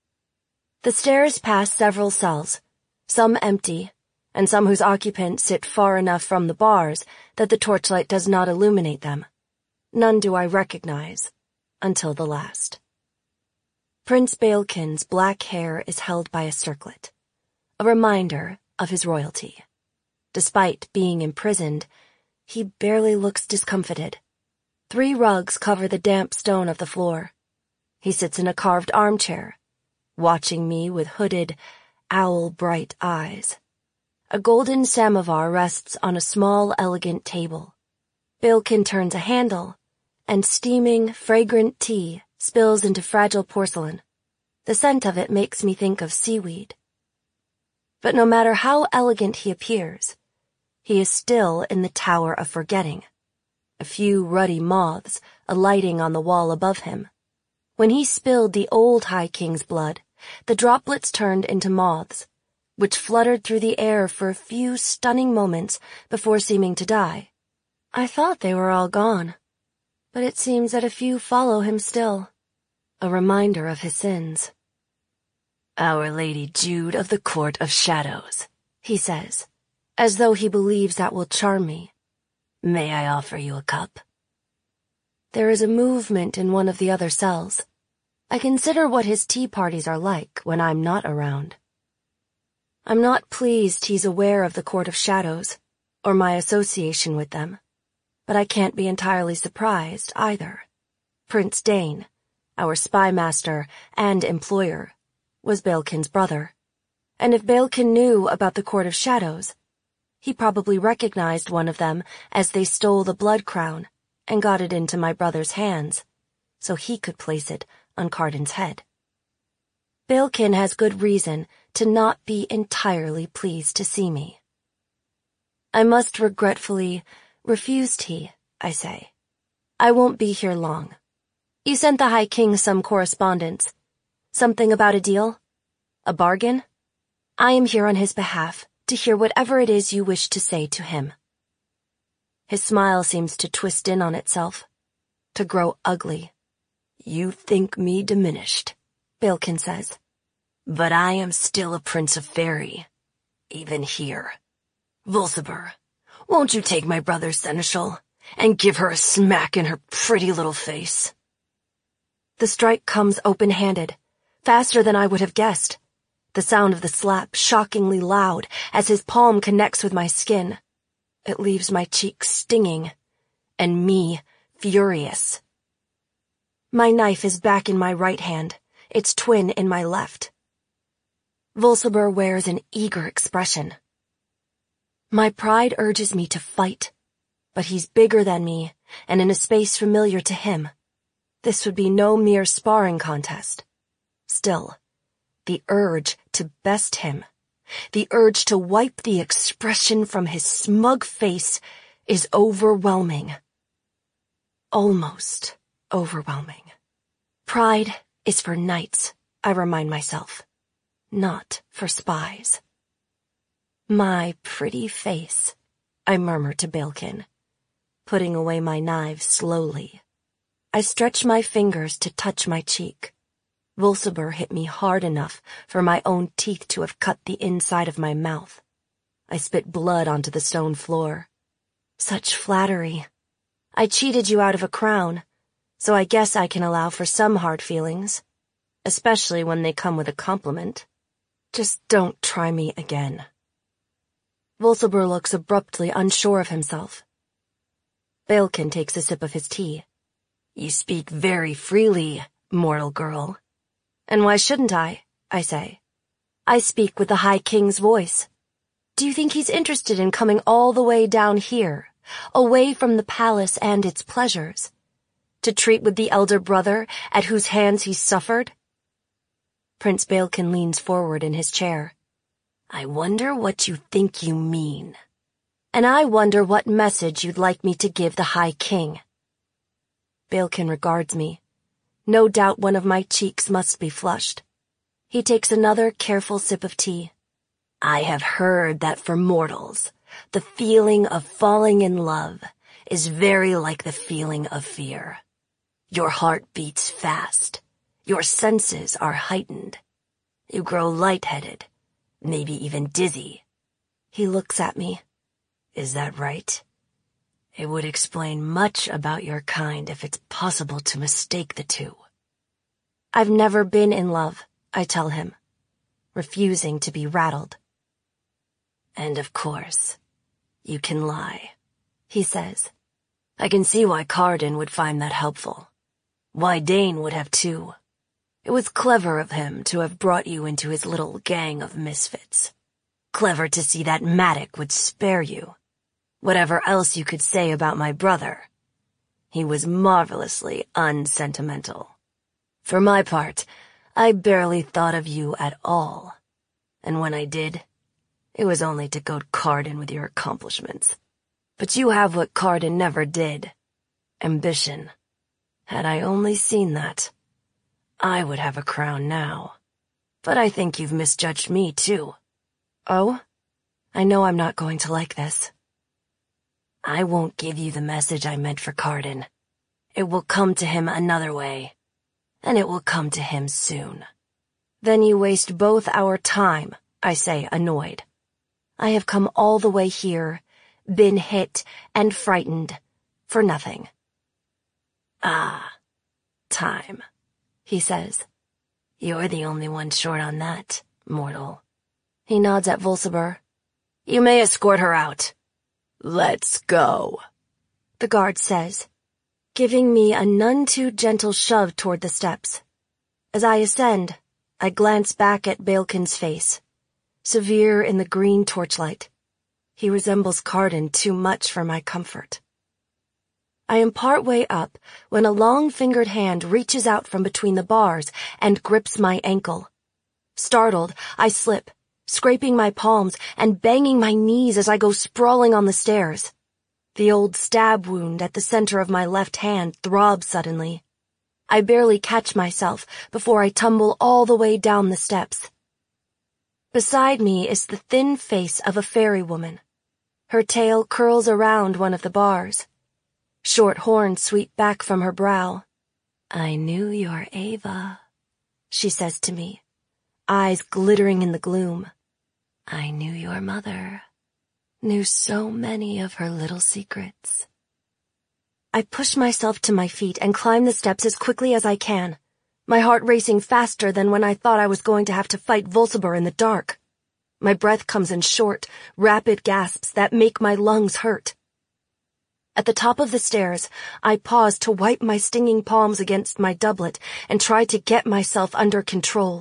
The stairs pass several cells, some empty, and some whose occupants sit far enough from the bars that the torchlight does not illuminate them. None do I recognize, until the last. Prince Baelkin's black hair is held by a circlet, a reminder of his royalty. Despite being imprisoned, he barely looks discomfited. 3 rugs cover the damp stone of the floor. He sits in a carved armchair, watching me with hooded, owl-bright eyes. A golden samovar rests on a small, elegant table. Baelkin turns a handle, and steaming, fragrant tea spills into fragile porcelain. The scent of it makes me think of seaweed. But no matter how elegant he appears, he is still in the Tower of Forgetting, a few ruddy moths alighting on the wall above him. When he spilled the old High King's blood, the droplets turned into moths, which fluttered through the air for a few stunning moments before seeming to die. I thought they were all gone, but it seems that a few follow him still, a reminder of his sins. "Our Lady Jude of the Court of Shadows," he says, as though he believes that will charm me. "May I offer you a cup?" There is a movement in one of the other cells. I consider what his tea parties are like when I'm not around. I'm not pleased he's aware of the Court of Shadows, or my association with them, but I can't be entirely surprised either. Prince Dane, our spy master and employer, was Baelkin's brother, and if Baelkin knew about the Court of Shadows, he probably recognized one of them as they stole the blood crown and got it into my brother's hands, so he could place it on Cardin's head. Baelkin has good reason to not be entirely pleased to see me. I must regretfully refuse tea, I say. I won't be here long. You sent the High King some correspondence. Something about a deal? A bargain? I am here on his behalf to hear whatever it is you wish to say to him. His smile seems to twist in on itself, to grow ugly. "You think me diminished," Baelkin says. "But I am still a prince of Faerie, even here. Volsubur, won't you take my brother's seneschal and give her a smack in her pretty little face?" The strike comes open-handed, faster than I would have guessed. The sound of the slap shockingly loud as his palm connects with my skin. It leaves my cheeks stinging, and me furious. My knife is back in my right hand, its twin in my left. Volsubur wears an eager expression. My pride urges me to fight, but he's bigger than me and in a space familiar to him. This would be no mere sparring contest. Still, the urge to best him, the urge to wipe the expression from his smug face is overwhelming. Almost overwhelming. Pride is for knights, I remind myself. Not for spies. My pretty face, I murmur to Baelkin, putting away my knives slowly. I stretch my fingers to touch my cheek. Volsibur hit me hard enough for my own teeth to have cut the inside of my mouth. I spit blood onto the stone floor. Such flattery. I cheated you out of a crown, so I guess I can allow for some hard feelings, especially when they come with a compliment. Just don't try me again. Volsibur looks abruptly unsure of himself. Baelkin takes a sip of his tea. You speak very freely, mortal girl. And why shouldn't I say. I speak with the High King's voice. Do you think he's interested in coming all the way down here, away from the palace and its pleasures, to treat with the elder brother at whose hands he suffered? Prince Baelkin leans forward in his chair. I wonder what you think you mean. And I wonder what message you'd like me to give the High King. Baelkin regards me. No doubt one of my cheeks must be flushed. He takes another careful sip of tea. I have heard that for mortals, the feeling of falling in love is very like the feeling of fear. Your heart beats fast. Your senses are heightened. You grow lightheaded, maybe even dizzy. He looks at me. Is that right? It would explain much about your kind if it's possible to mistake the two. I've never been in love, I tell him, refusing to be rattled. And of course, you can lie, he says. I can see why Carden would find that helpful. Why Dane would have too. It was clever of him to have brought you into his little gang of misfits. Clever to see that Madoc would spare you. Whatever else you could say about my brother, he was marvelously unsentimental. For my part, I barely thought of you at all. And when I did, it was only to goad Carden with your accomplishments. But you have what Carden never did. Ambition. Had I only seen that, I would have a crown now. But I think you've misjudged me, too. Oh? I know I'm not going to like this. I won't give you the message I meant for Carden. It will come to him another way. And it will come to him soon. Then you waste both our time, I say, annoyed. I have come all the way here, been hit and frightened, for nothing. Ah, time, he says. You're the only one short on that, mortal. He nods at Volsibur. You may escort her out. Let's go, the guard says, giving me a none too gentle shove toward the steps. As I ascend, I glance back at Baelkin's face, severe in the green torchlight. He resembles Carden too much for my comfort. I am part way up when a long-fingered hand reaches out from between the bars and grips my ankle. Startled, I slip, scraping my palms and banging my knees as I go sprawling on the stairs. The old stab wound at the center of my left hand throbs suddenly. I barely catch myself before I tumble all the way down the steps. Beside me is the thin face of a fairy woman. Her tail curls around one of the bars. Short horns sweep back from her brow. I knew your Ava, she says to me, eyes glittering in the gloom. I knew your mother, knew so many of her little secrets. I push myself to my feet and climb the steps as quickly as I can, my heart racing faster than when I thought I was going to have to fight Volsibur in the dark. My breath comes in short, rapid gasps that make my lungs hurt. At the top of the stairs, I pause to wipe my stinging palms against my doublet and try to get myself under control.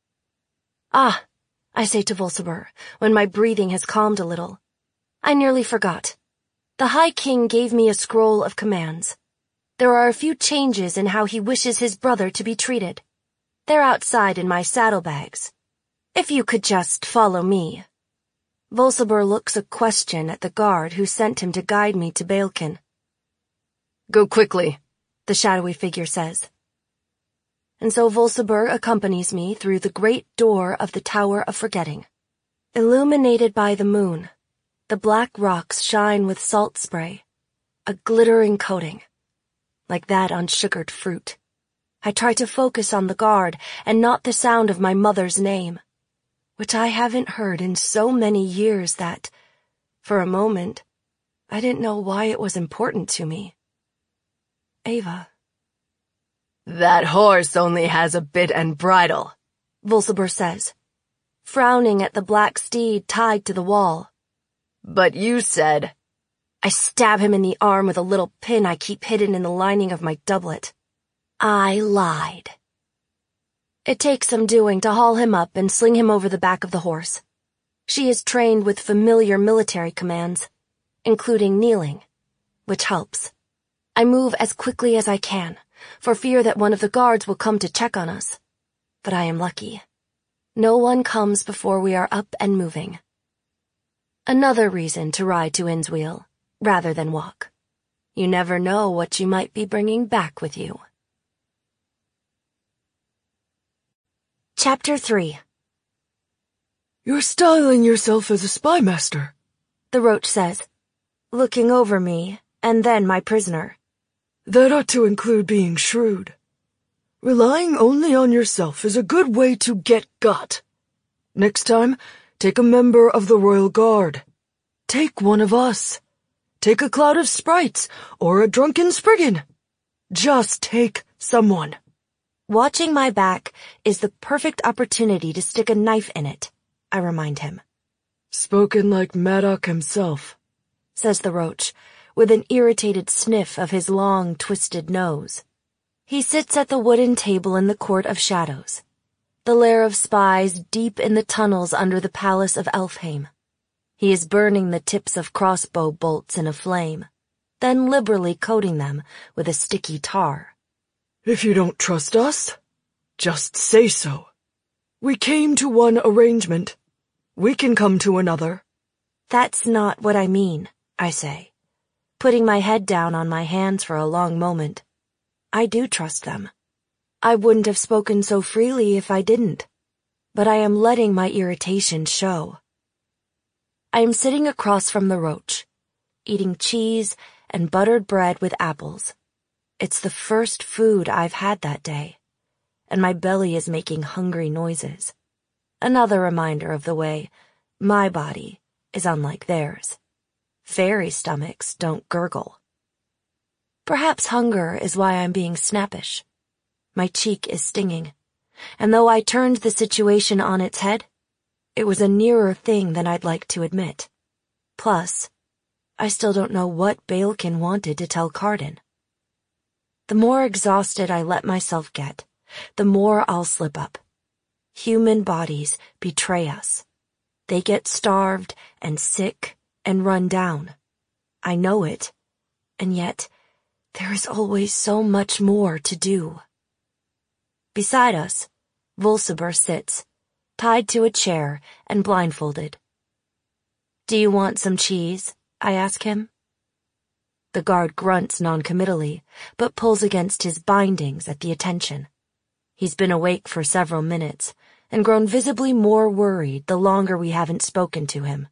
Ah, I say to Volsibur, when my breathing has calmed a little. I nearly forgot. The High King gave me a scroll of commands. There are a few changes in how he wishes his brother to be treated. They're outside in my saddlebags. If you could just follow me. Volsibur looks a question at the guard who sent him to guide me to Baelkin. Go quickly, the shadowy figure says. and so Volsibur accompanies me through the great door of the Tower of Forgetting. Illuminated by the moon, the black rocks shine with salt spray, a glittering coating, like that on sugared fruit. I try to focus on the guard and not the sound of my mother's name, which I haven't heard in so many years that, for a moment, I didn't know why it was important to me. Ava. That horse only has a bit and bridle, Volsibur says, frowning at the black steed tied to the wall. But you said... I stab him in the arm with a little pin I keep hidden in the lining of my doublet. I lied. It takes some doing to haul him up and sling him over the back of the horse. She is trained with familiar military commands, including kneeling, which helps. I move as quickly as I can, for fear that one of the guards will come to check on us. But I am lucky. No one comes before we are up and moving. Another reason to ride to Innsweiler, rather than walk. You never know what you might be bringing back with you. Chapter 3. You're styling yourself as a spy master, the roach says, looking over me and then my prisoner. That ought to include being shrewd. Relying only on yourself is a good way to get got. Next time, take a member of the Royal Guard. Take one of us. Take a cloud of sprites or a drunken spriggan. Just take someone. Watching my back is the perfect opportunity to stick a knife in it, I remind him. Spoken like Madoc himself, says the roach, with an irritated sniff of his long, twisted nose. He sits at the wooden table in the Court of Shadows, the lair of spies deep in the tunnels under the palace of Elfheim. He is burning the tips of crossbow bolts in a flame, then liberally coating them with a sticky tar. If you don't trust us, just say so. We came to one arrangement. We can come to another. That's not what I mean, I say, putting my head down on my hands for a long moment. I do trust them. I wouldn't have spoken so freely if I didn't, but I am letting my irritation show. I am sitting across from the roach, eating cheese and buttered bread with apples. It's the first food I've had that day, and my belly is making hungry noises. Another reminder of the way my body is unlike theirs. Fairy stomachs don't gurgle. Perhaps hunger is why I'm being snappish. My cheek is stinging, and though I turned the situation on its head, it was a nearer thing than I'd like to admit. Plus, I still don't know what Baelkin wanted to tell Cardan. The more exhausted I let myself get, the more I'll slip up. Human bodies betray us. They get starved and sick and run down. I know it, and yet there is always so much more to do. Beside us, Volsibur sits, tied to a chair and blindfolded. Do you want some cheese? I ask him. The guard grunts noncommittally, but pulls against his bindings at the attention. He's been awake for several minutes, and grown visibly more worried the longer we haven't spoken to him.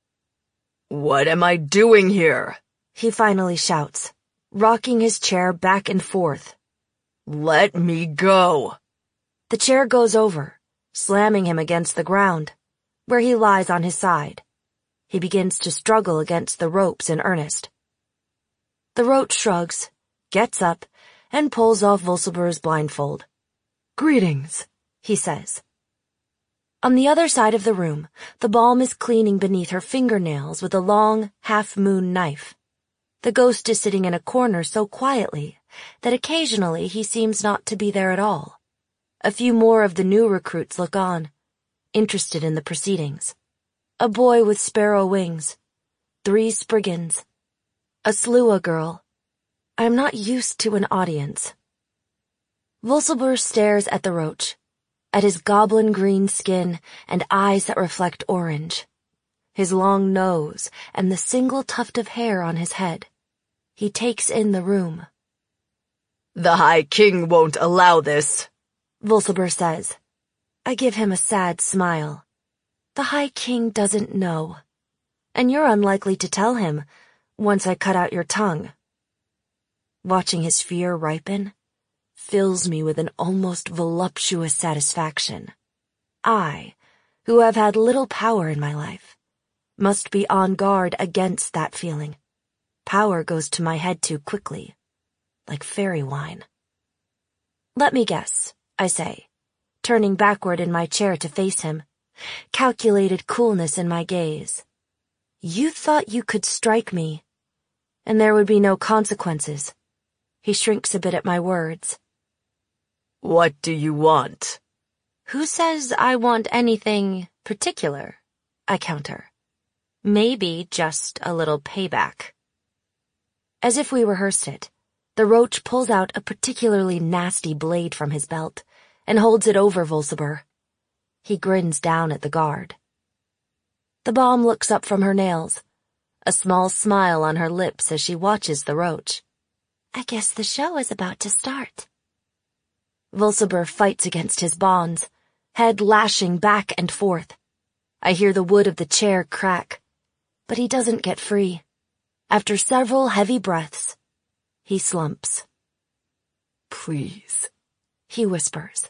What am I doing here? He finally shouts, rocking his chair back and forth. Let me go. The chair goes over, slamming him against the ground, where he lies on his side. He begins to struggle against the ropes in earnest. The roach shrugs, gets up, and pulls off Volsibur's blindfold. Greetings, he says. On the other side of the room, the balm is cleaning beneath her fingernails with a long, half-moon knife. The ghost is sitting in a corner so quietly that occasionally he seems not to be there at all. A few more of the new recruits look on, interested in the proceedings. A boy with sparrow wings, 3 spriggans, a Slua girl. I am not used to an audience. Volsibur stares at the roach, at his goblin green skin and eyes that reflect orange, his long nose and the single tuft of hair on his head. He takes in the room. The High King won't allow this, Volsober says. I give him a sad smile. The High King doesn't know. And you're unlikely to tell him once I cut out your tongue. Watching his fear ripen fills me with an almost voluptuous satisfaction. I, who have had little power in my life, must be on guard against that feeling. Power goes to my head too quickly, like fairy wine. Let me guess, I say, turning backward in my chair to face him, calculated coolness in my gaze. You thought you could strike me, and there would be no consequences. He shrinks a bit at my words. What do you want? Who says I want anything particular? I counter. Maybe just a little payback. As if we rehearsed it, the roach pulls out a particularly nasty blade from his belt and holds it over Volsober. He grins down at the guard. The bomb looks up from her nails, a small smile on her lips as she watches the roach. I guess the show is about to start. Volsober fights against his bonds, head lashing back and forth. I hear the wood of the chair crack, but he doesn't get free. After several heavy breaths, he slumps. Please, he whispers.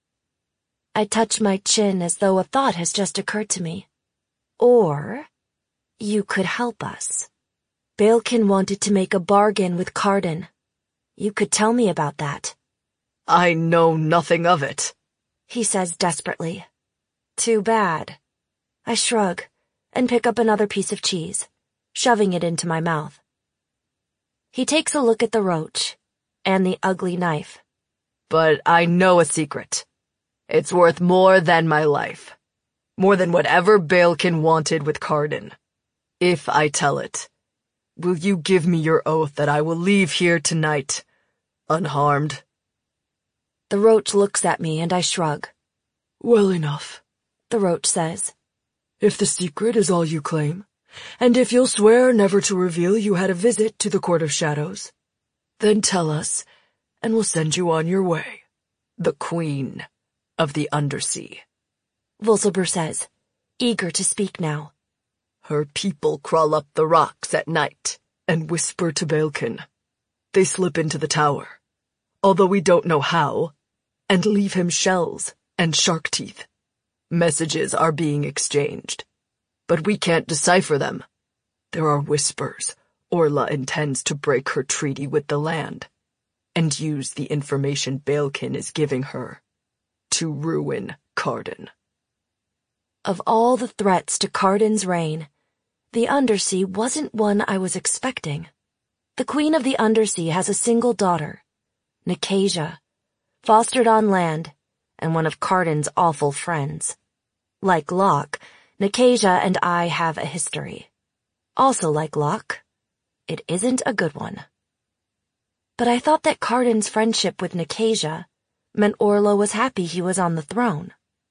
I touch my chin as though a thought has just occurred to me. Or, you could help us. Baelkin wanted to make a bargain with Carden. You could tell me about that. I know nothing of it, he says desperately. Too bad. I shrug and pick up another piece of cheese, shoving it into my mouth. He takes a look at the roach and the ugly knife. But I know a secret. It's worth more than my life. More than whatever Baelkin wanted with Carden. If I tell it, will you give me your oath that I will leave here tonight, unharmed? The roach looks at me and I shrug. Well enough, the roach says. If the secret is all you claim, and if you'll swear never to reveal you had a visit to the Court of Shadows, then tell us, and we'll send you on your way. The Queen of the Undersea. Volsober says, eager to speak now. Her people crawl up the rocks at night and whisper to Baelkin. They slip into the tower, although we don't know how, and leave him shells and shark teeth. Messages are being exchanged, but we can't decipher them. There are whispers. Orla intends to break her treaty with the land and use the information Baelkin is giving her to ruin Carden. Of all the threats to Carden's reign, the Undersea wasn't one I was expecting. The Queen of the Undersea has a single daughter, Nicasia, fostered on land, and one of Carden's awful friends. Like Locke, Nicasia and I have a history. Also like Locke, it isn't a good one. But I thought that Carden's friendship with Nicasia meant Orla was happy he was on the throne.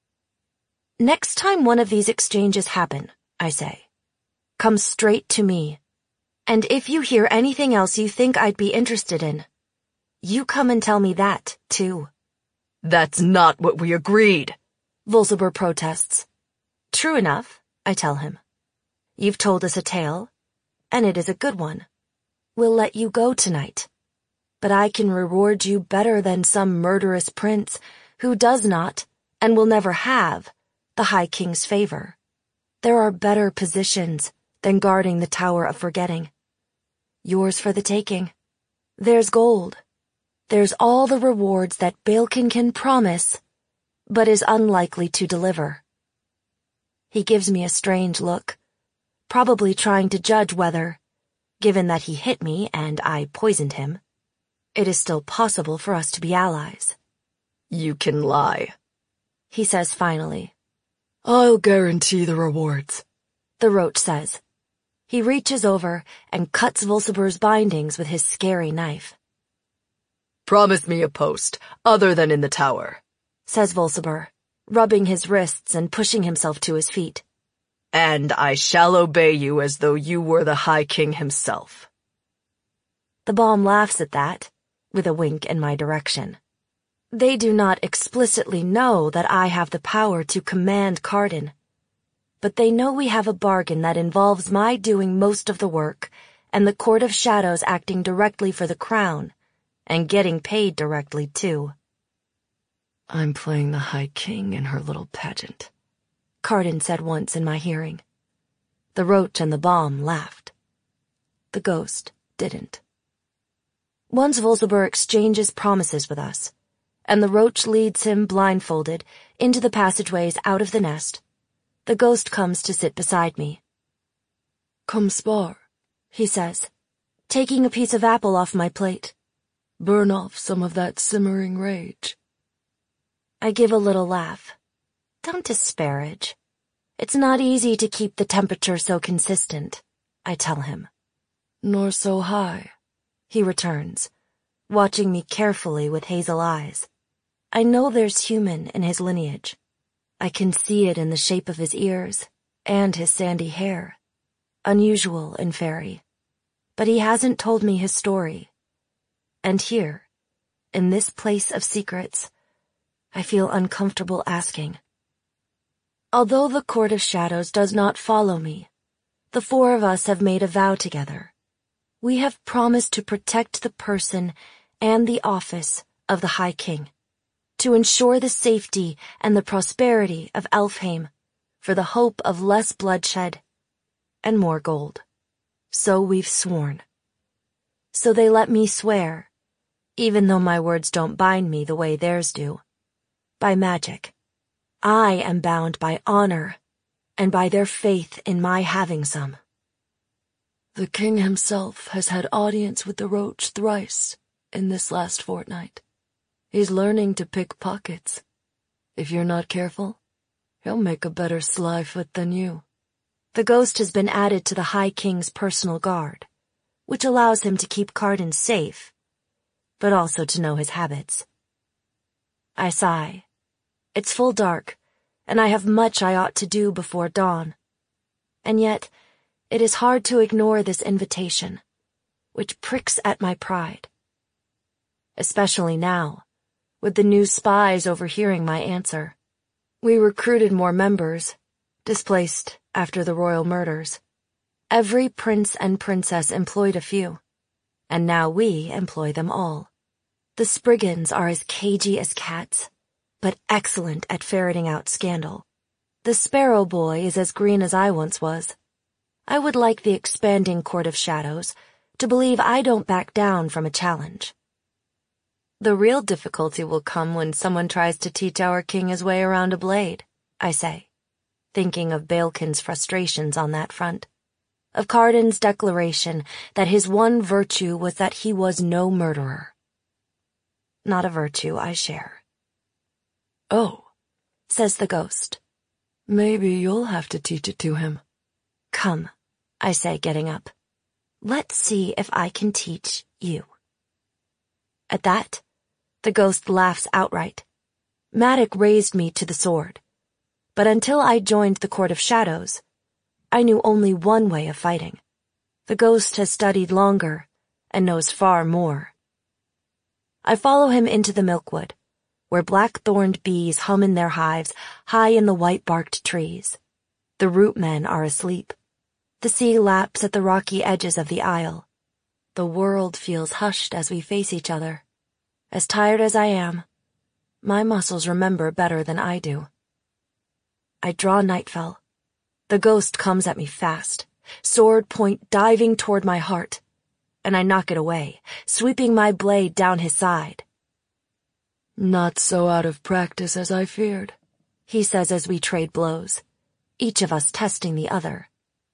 Next time one of these exchanges happen, I say, come straight to me. And if you hear anything else you think I'd be interested in, you come and tell me that, too. That's not what we agreed, Volsober protests. True enough, I tell him. You've told us a tale, and it is a good one. We'll let you go tonight. But I can reward you better than some murderous prince who does not, and will never have, the High King's favor. There are better positions than guarding the Tower of Forgetting. Yours for the taking. There's gold. There's all the rewards that Baelkin can promise, but is unlikely to deliver. He gives me a strange look, probably trying to judge whether, given that he hit me and I poisoned him, it is still possible for us to be allies. You can lie, he says finally. I'll guarantee the rewards, the roach says. He reaches over and cuts Volsober's bindings with his scary knife. Promise me a post, other than in the tower, says Volsober, rubbing his wrists and pushing himself to his feet. And I shall obey you as though you were the High King himself. The bomb laughs at that, with a wink in my direction. They do not explicitly know that I have the power to command Cardin, but they know we have a bargain that involves my doing most of the work and the Court of Shadows acting directly for the crown, and getting paid directly, too. I'm playing the High King in her little pageant, Cardin said once in my hearing. The roach and the bomb laughed. The ghost didn't. Once Volzabur exchanges promises with us, and the roach leads him blindfolded into the passageways out of the nest, the ghost comes to sit beside me. "Come spar," he says, taking a piece of apple off my plate. "Burn off some of that simmering rage." I give a little laugh. Don't disparage. It's not easy to keep the temperature so consistent, I tell him. "Nor so high," he returns, watching me carefully with hazel eyes. I know there's human in his lineage. I can see it in the shape of his ears and his sandy hair. Unusual in fairy. But he hasn't told me his story. And here, in this place of secrets, I feel uncomfortable asking. Although the Court of Shadows does not follow me, the four of us have made a vow together. We have promised to protect the person and the office of the High King, to ensure the safety and the prosperity of Elfheim, for the hope of less bloodshed and more gold. So we've sworn. So they let me swear, even though my words don't bind me the way theirs do. By magic. I am bound by honor and by their faith in my having some. "The king himself has had audience with the roach thrice in this last fortnight. He's learning to pick pockets. If you're not careful, he'll make a better slyfoot than you." The ghost has been added to the High King's personal guard, which allows him to keep Cardin safe, but also to know his habits. I sigh. It's full dark, and I have much I ought to do before dawn. And yet, it is hard to ignore this invitation, which pricks at my pride. Especially now, with the new spies overhearing my answer. We recruited more members, displaced after the royal murders. Every prince and princess employed a few, and now we employ them all. The Spriggans are as cagey as cats, but excellent at ferreting out scandal. The Sparrow Boy is as green as I once was. I would like the expanding Court of Shadows to believe I don't back down from a challenge. The real difficulty will come when someone tries to teach our king his way around a blade, I say, thinking of Baelkin's frustrations on that front, of Cardin's declaration that his one virtue was that he was no murderer. Not a virtue I share. "Oh," says the ghost. "Maybe you'll have to teach it to him." "Come," I say, getting up. "Let's see if I can teach you." At that, the ghost laughs outright. Madoc raised me to the sword, but until I joined the Court of Shadows, I knew only one way of fighting. The ghost has studied longer and knows far more. I follow him into the milkwood, where black-thorned bees hum in their hives high in the white-barked trees. The rootmen are asleep. The sea laps at the rocky edges of the isle. The world feels hushed as we face each other. As tired as I am, my muscles remember better than I do. I draw Nightfell. The ghost comes at me fast, sword point diving toward my heart, and I knock it away, sweeping my blade down his side. "Not so out of practice as I feared," he says as we trade blows, each of us testing the other.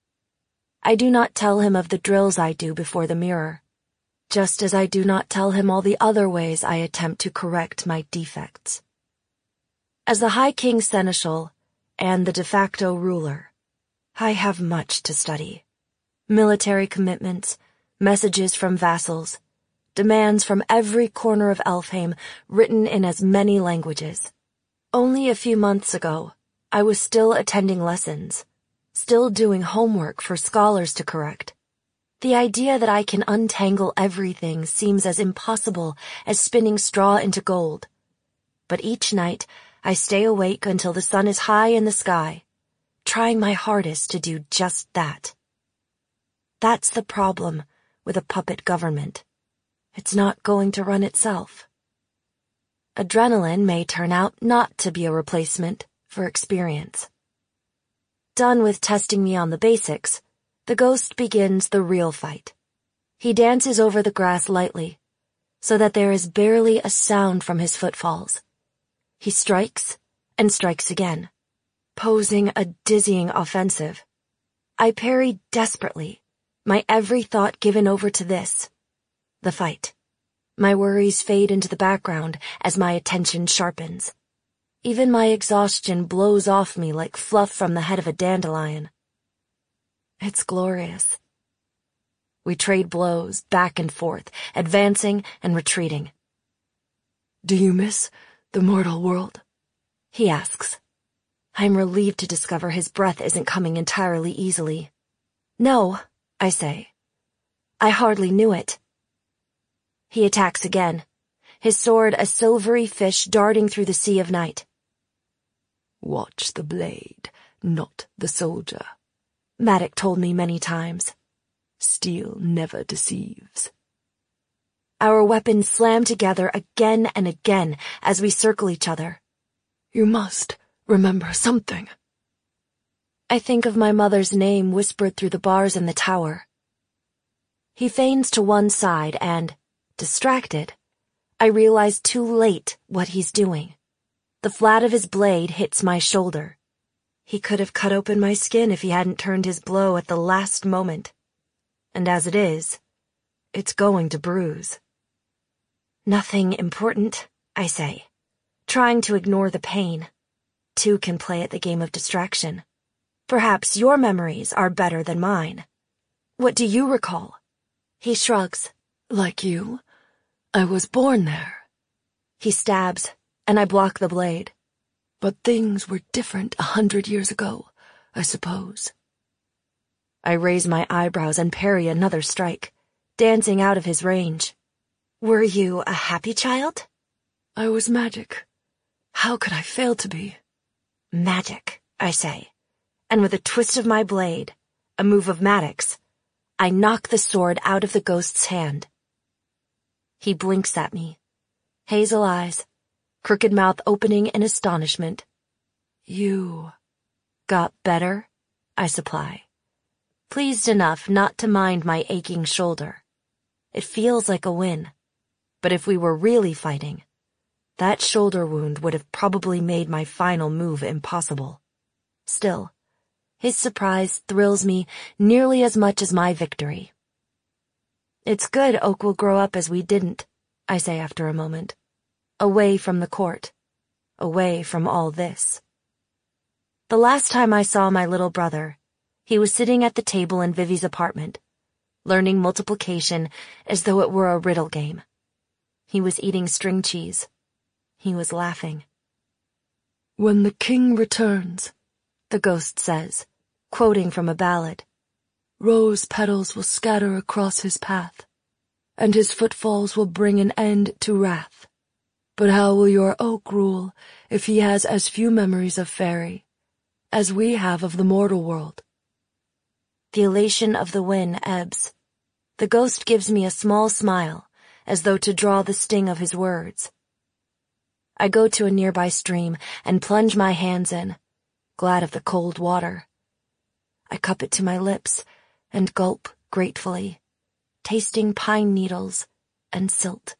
I do not tell him of the drills I do before the mirror, just as I do not tell him all the other ways I attempt to correct my defects. As the High King's seneschal and the de facto ruler, I have much to study. Military commitments, messages from vassals, demands from every corner of Elfheim written in as many languages. Only a few months ago, I was still attending lessons, still doing homework for scholars to correct. The idea that I can untangle everything seems as impossible as spinning straw into gold, but each night I stay awake until the sun is high in the sky, trying my hardest to do just that. That's the problem with a puppet government. It's not going to run itself. Adrenaline may turn out not to be a replacement for experience. Done with testing me on the basics, the ghost begins the real fight. He dances over the grass lightly, so that there is barely a sound from his footfalls. He strikes and strikes again, posing a dizzying offensive. I parry desperately, my every thought given over to this, the fight. My worries fade into the background as my attention sharpens. Even my exhaustion blows off me like fluff from the head of a dandelion. It's glorious. We trade blows back and forth, advancing and retreating. Do you miss the mortal world? He asks. I'm relieved to discover his breath isn't coming entirely easily. No, I say. I hardly knew it. He attacks again, his sword a silvery fish darting through the sea of night. Watch the blade, not the soldier, Maddox told me many times. Steel never deceives. Our weapons slam together again and again as we circle each other. You must remember something. I think of my mother's name whispered through the bars in the tower. He feigns to one side and, distracted, I realize too late what he's doing. The flat of his blade hits my shoulder. He could have cut open my skin if he hadn't turned his blow at the last moment. And as it is, it's going to bruise. Nothing important, I say, trying to ignore the pain. Two can play at the game of distraction. Perhaps your memories are better than mine. What do you recall? He shrugs. Like you, I was born there. He stabs, and I block the blade. But things were different 100 years ago, I suppose. I raise my eyebrows and parry another strike, dancing out of his range. Were you a happy child? I was magic. How could I fail to be? Magic, I say, and with a twist of my blade, a move of Maddox, I knock the sword out of the ghost's hand. He blinks at me, hazel eyes, crooked mouth opening in astonishment. You got better? I supply, pleased enough not to mind my aching shoulder. It feels like a win, but if we were really fighting, that shoulder wound would have probably made my final move impossible. Still, his surprise thrills me nearly as much as my victory. It's good Oak will grow up as we didn't, I say after a moment. Away from the court. Away from all this. The last time I saw my little brother, he was sitting at the table in Vivi's apartment, learning multiplication as though it were a riddle game. He was eating string cheese. He was laughing. When the king returns, the ghost says, quoting from a ballad, rose petals will scatter across his path, and his footfalls will bring an end to wrath. But how will your oak rule if he has as few memories of fairy as we have of the mortal world? The elation of the win ebbs. The ghost gives me a small smile, as though to draw the sting of his words. I go to a nearby stream and plunge my hands in, glad of the cold water. I cup it to my lips and gulp gratefully, tasting pine needles and silt.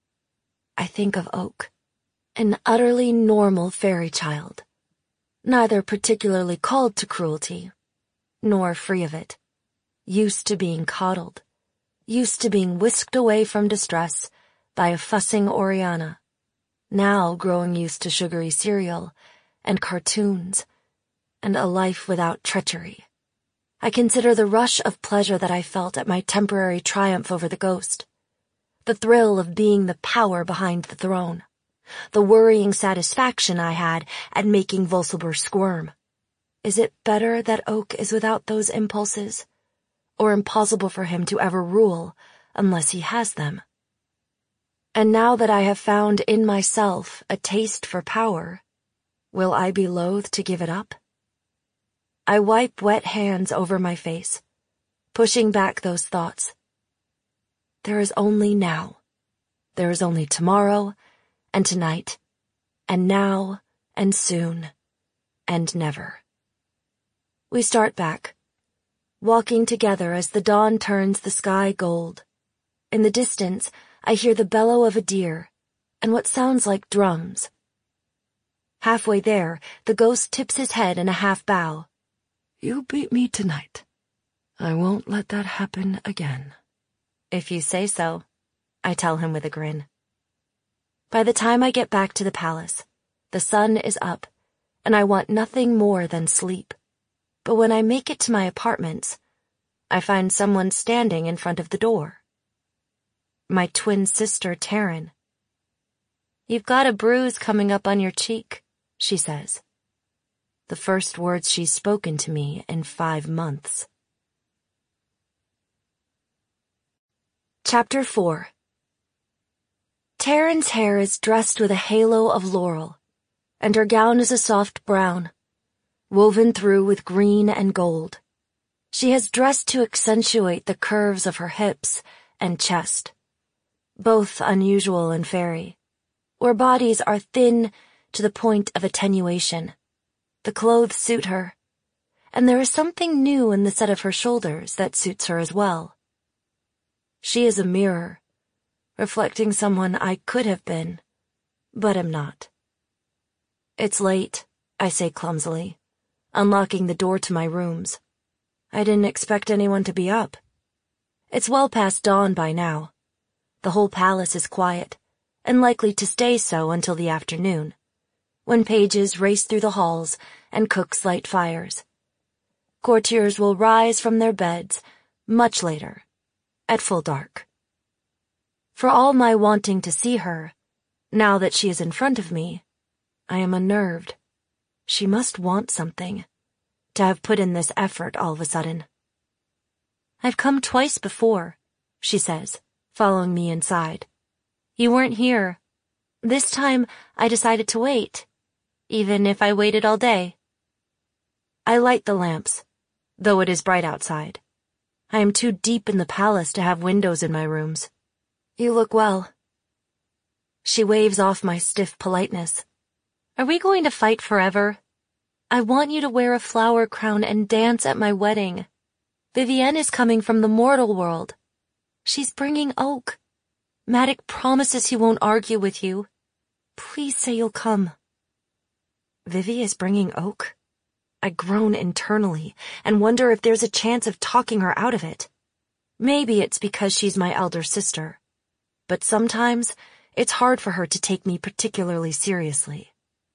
I think of Oak, an utterly normal fairy child, neither particularly called to cruelty, nor free of it, used to being coddled, used to being whisked away from distress by a fussing Oriana, now growing used to sugary cereal and cartoons and a life without treachery. I consider the rush of pleasure that I felt at my temporary triumph over the ghost, the thrill of being the power behind the throne, the worrying satisfaction I had at making Volsilber squirm. Is it better that Oak is without those impulses, or impossible for him to ever rule unless he has them? And now that I have found in myself a taste for power, will I be loath to give it up? I wipe wet hands over my face, pushing back those thoughts. There is only now. There is only tomorrow, and tonight, and now, and soon, and never. We start back, walking together as the dawn turns the sky gold. In the distance, I hear the bellow of a deer, and what sounds like drums. Halfway there, the ghost tips his head in a half bow. You beat me tonight. I won't let that happen again. If you say so, I tell him with a grin. By the time I get back to the palace, the sun is up, and I want nothing more than sleep. But when I make it to my apartments, I find someone standing in front of the door. My twin sister, Taryn. "You've got a bruise coming up on your cheek," she says. The first words she's spoken to me in 5 months. Chapter 4. Taryn's hair is dressed with a halo of laurel, and her gown is a soft brown, woven through with green and gold. She has dressed to accentuate the curves of her hips and chest, both unusual in fairy, where bodies are thin to the point of attenuation. The clothes suit her, and there is something new in the set of her shoulders that suits her as well. She is a mirror, reflecting someone I could have been, but am not. It's late, I say clumsily, unlocking the door to my rooms. I didn't expect anyone to be up. It's well past dawn by now. The whole palace is quiet, and likely to stay so until the afternoon, when pages race through the halls and cooks light fires. Courtiers will rise from their beds much later, at full dark. For all my wanting to see her, now that she is in front of me, I am unnerved. She must want something, to have put in this effort all of a sudden. "I've come twice before," she says, following me inside. "You weren't here. This time, I decided to wait, even if I waited all day." I light the lamps, though it is bright outside. I am too deep in the palace to have windows in my rooms. "You look well." She waves off my stiff politeness. "Are we going to fight forever? I want you to wear a flower crown and dance at my wedding. Vivienne is coming from the mortal world. She's bringing Oak. Matic promises he won't argue with you. Please say you'll come." Vivi is bringing Oak? I groan internally and wonder if there's a chance of talking her out of it. Maybe it's because she's my elder sister, but sometimes it's hard for her to take me particularly seriously.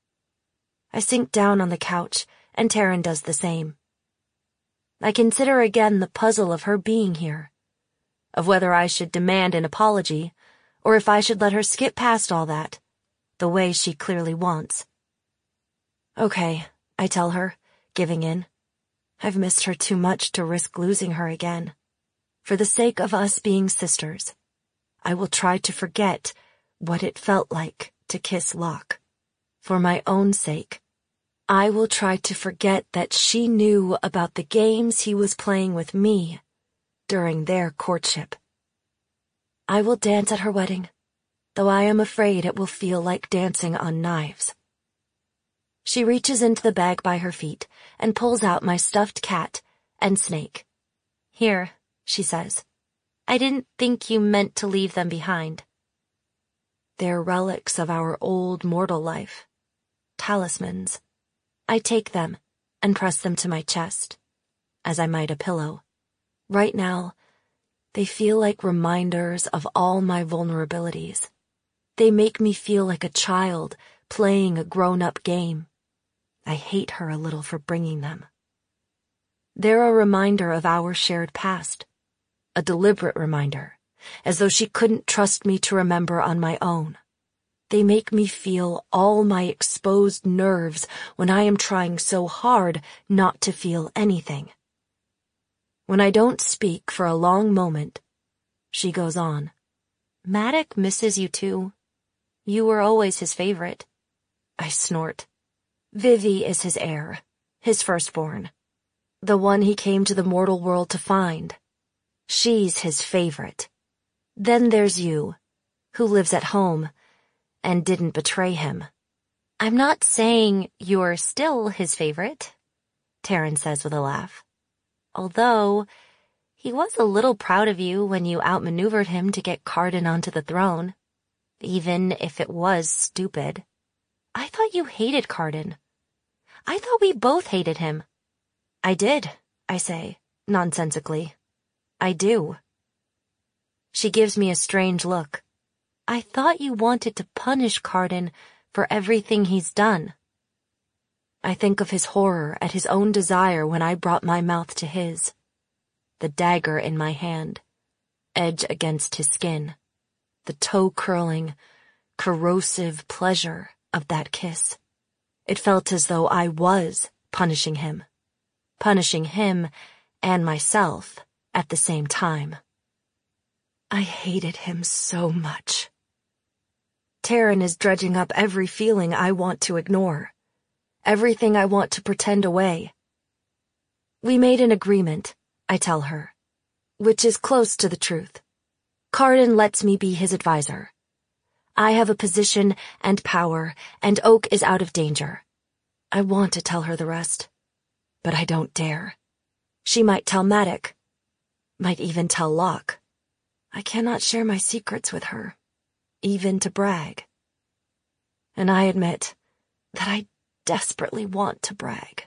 I sink down on the couch, and Taryn does the same. I consider again the puzzle of her being here, of whether I should demand an apology, or if I should let her skip past all that, the way she clearly wants. "Okay," I tell her, giving in. I've missed her too much to risk losing her again. For the sake of us being sisters, I will try to forget what it felt like to kiss Locke. For my own sake, I will try to forget that she knew about the games he was playing with me during their courtship. I will dance at her wedding, though I am afraid it will feel like dancing on knives. She reaches into the bag by her feet and pulls out my stuffed cat and snake. "Here," she says. "I didn't think you meant to leave them behind." They're relics of our old mortal life. Talismans. I take them and press them to my chest, as I might a pillow. Right now, they feel like reminders of all my vulnerabilities. They make me feel like a child playing a grown-up game. I hate her a little for bringing them. They're a reminder of our shared past. A deliberate reminder, as though she couldn't trust me to remember on my own. They make me feel all my exposed nerves when I am trying so hard not to feel anything. When I don't speak for a long moment, she goes on. Maddock misses you too. You were always his favorite. I snort. Vivi is his heir, his firstborn. The one he came to the mortal world to find. She's his favorite. Then there's you, who lives at home and didn't betray him. I'm not saying you're still his favorite, Taryn says with a laugh. Although, he was a little proud of you when you outmaneuvered him to get Carden onto the throne, even if it was stupid. I thought you hated Carden. I thought we both hated him. I did, I say, nonsensically. I do. She gives me a strange look. I thought you wanted to punish Carden for everything he's done. I think of his horror at his own desire when I brought my mouth to his. The dagger in my hand, edge against his skin, the toe-curling, corrosive pleasure of that kiss. It felt as though I was punishing him and myself at the same time. I hated him so much. Taryn is dredging up every feeling I want to ignore, everything I want to pretend away. We made an agreement, I tell her, which is close to the truth. Carden lets me be his advisor. I have a position and power, and Oak is out of danger. I want to tell her the rest, but I don't dare. She might tell Maddock, might even tell Locke. I cannot share my secrets with her, even to brag. And I admit that I desperately want to brag.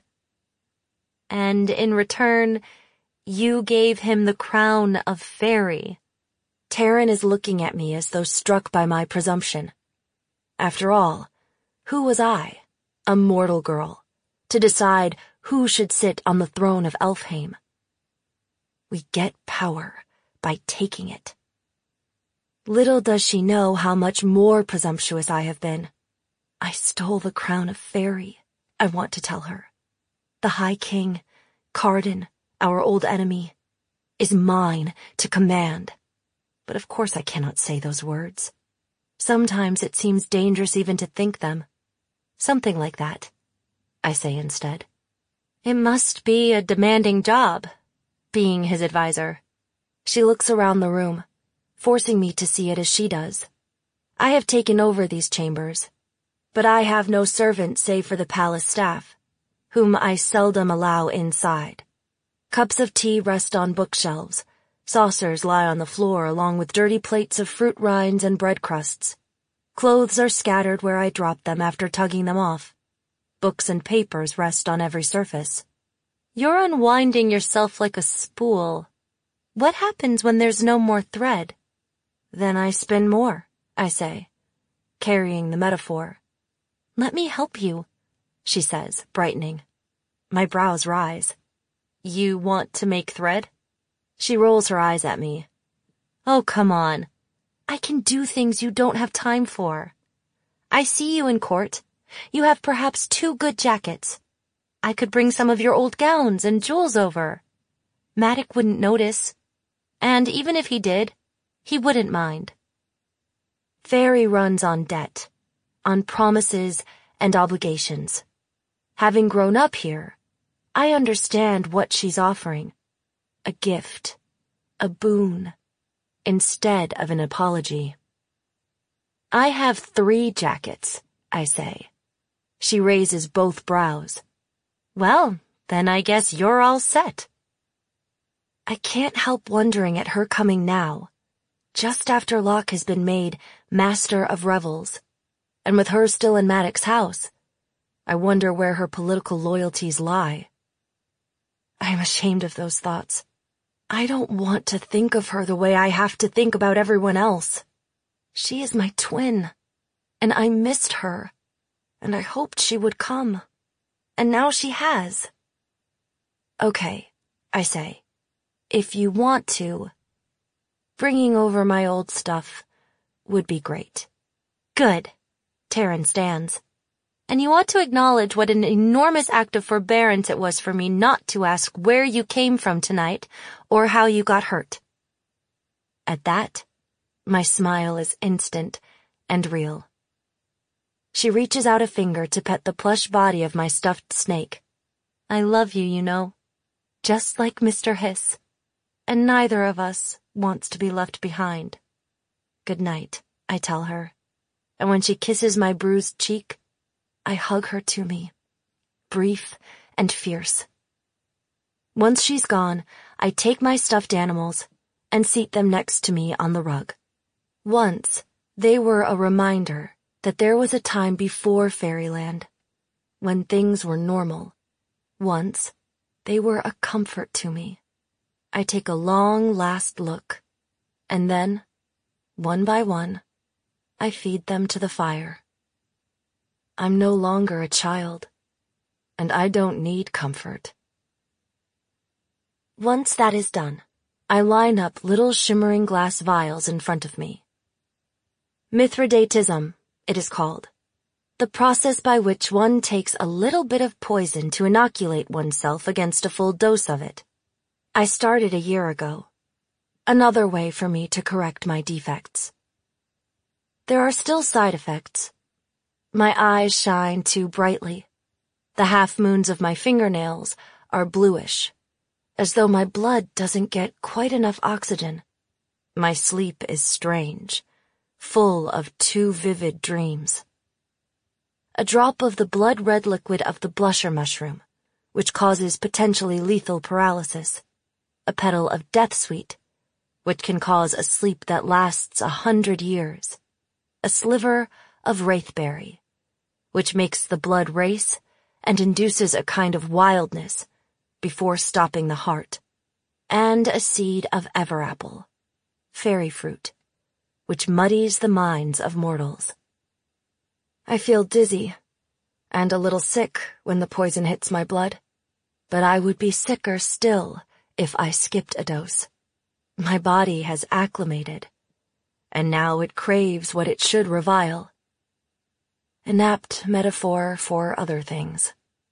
And in return, you gave him the crown of fairy. Taryn is looking at me as though struck by my presumption. After all, who was I, a mortal girl, to decide who should sit on the throne of Elfhame? We get power by taking it. Little does she know how much more presumptuous I have been. I stole the crown of fairy, I want to tell her. The High King, Carden, our old enemy, is mine to command. But of course I cannot say those words. Sometimes it seems dangerous even to think them. Something like that, I say instead. It must be a demanding job, being his advisor. She looks around the room, forcing me to see it as she does. I have taken over these chambers, but I have no servant save for the palace staff, whom I seldom allow inside. Cups of tea rest on bookshelves. Saucers lie on the floor along with dirty plates of fruit rinds and bread crusts. Clothes are scattered where I dropped them after tugging them off. Books and papers rest on every surface. You're unwinding yourself like a spool. What happens when there's no more thread? Then I spin more, I say, carrying the metaphor. Let me help you, she says, brightening. My brows rise. You want to make thread? She rolls her eyes at me. Oh, come on. I can do things you don't have time for. I see you in court. You have perhaps 2 good jackets. I could bring some of your old gowns and jewels over. Maddock wouldn't notice. And even if he did, he wouldn't mind. Fairy runs on debt, on promises and obligations. Having grown up here, I understand what she's offering. A gift, a boon, instead of an apology. I have 3 jackets, I say. She raises both brows. Well, then I guess you're all set. I can't help wondering at her coming now, just after Locke has been made Master of Revels, and with her still in Maddock's house. I wonder where her political loyalties lie. I am ashamed of those thoughts. I don't want to think of her the way I have to think about everyone else. She is my twin, and I missed her, and I hoped she would come, and now she has. Okay, I say, if you want to, bringing over my old stuff would be great. Good, Taryn stands. And you ought to acknowledge what an enormous act of forbearance it was for me not to ask where you came from tonight or how you got hurt. At that, My smile is instant and real. She reaches out a finger to pet the plush body of my stuffed snake. I love you, you know, just like Mr. Hiss, and neither of us wants to be left behind. Good night, I tell her, and when she kisses my bruised cheek, I hug her to me, brief and fierce. Once she's gone, I take my stuffed animals and seat them next to me on the rug. Once, they were a reminder that there was a time before Fairyland, when things were normal. Once, they were a comfort to me. I take a long last look, and then, one by one, I feed them to the fire. I'm no longer a child, and I don't need comfort. Once that is done, I line up little shimmering glass vials in front of me. Mithridatism, it is called. The process by which one takes a little bit of poison to inoculate oneself against a full dose of it. I started a year ago. Another way for me to correct my defects. There are still side effects. My eyes shine too brightly. The half-moons of my fingernails are bluish, as though my blood doesn't get quite enough oxygen. My sleep is strange, full of too vivid dreams. A drop of the blood-red liquid of the blusher mushroom, which causes potentially lethal paralysis. A petal of death-sweet, which can cause a sleep that lasts 100 years. A sliver of wraithberry, which makes the blood race and induces a kind of wildness before stopping the heart. And a seed of everapple, fairy fruit, which muddies the minds of mortals. I feel dizzy and a little sick when the poison hits my blood, but I would be sicker still if I skipped a dose. My body has acclimated, and now it craves what it should revile. An apt metaphor for other things.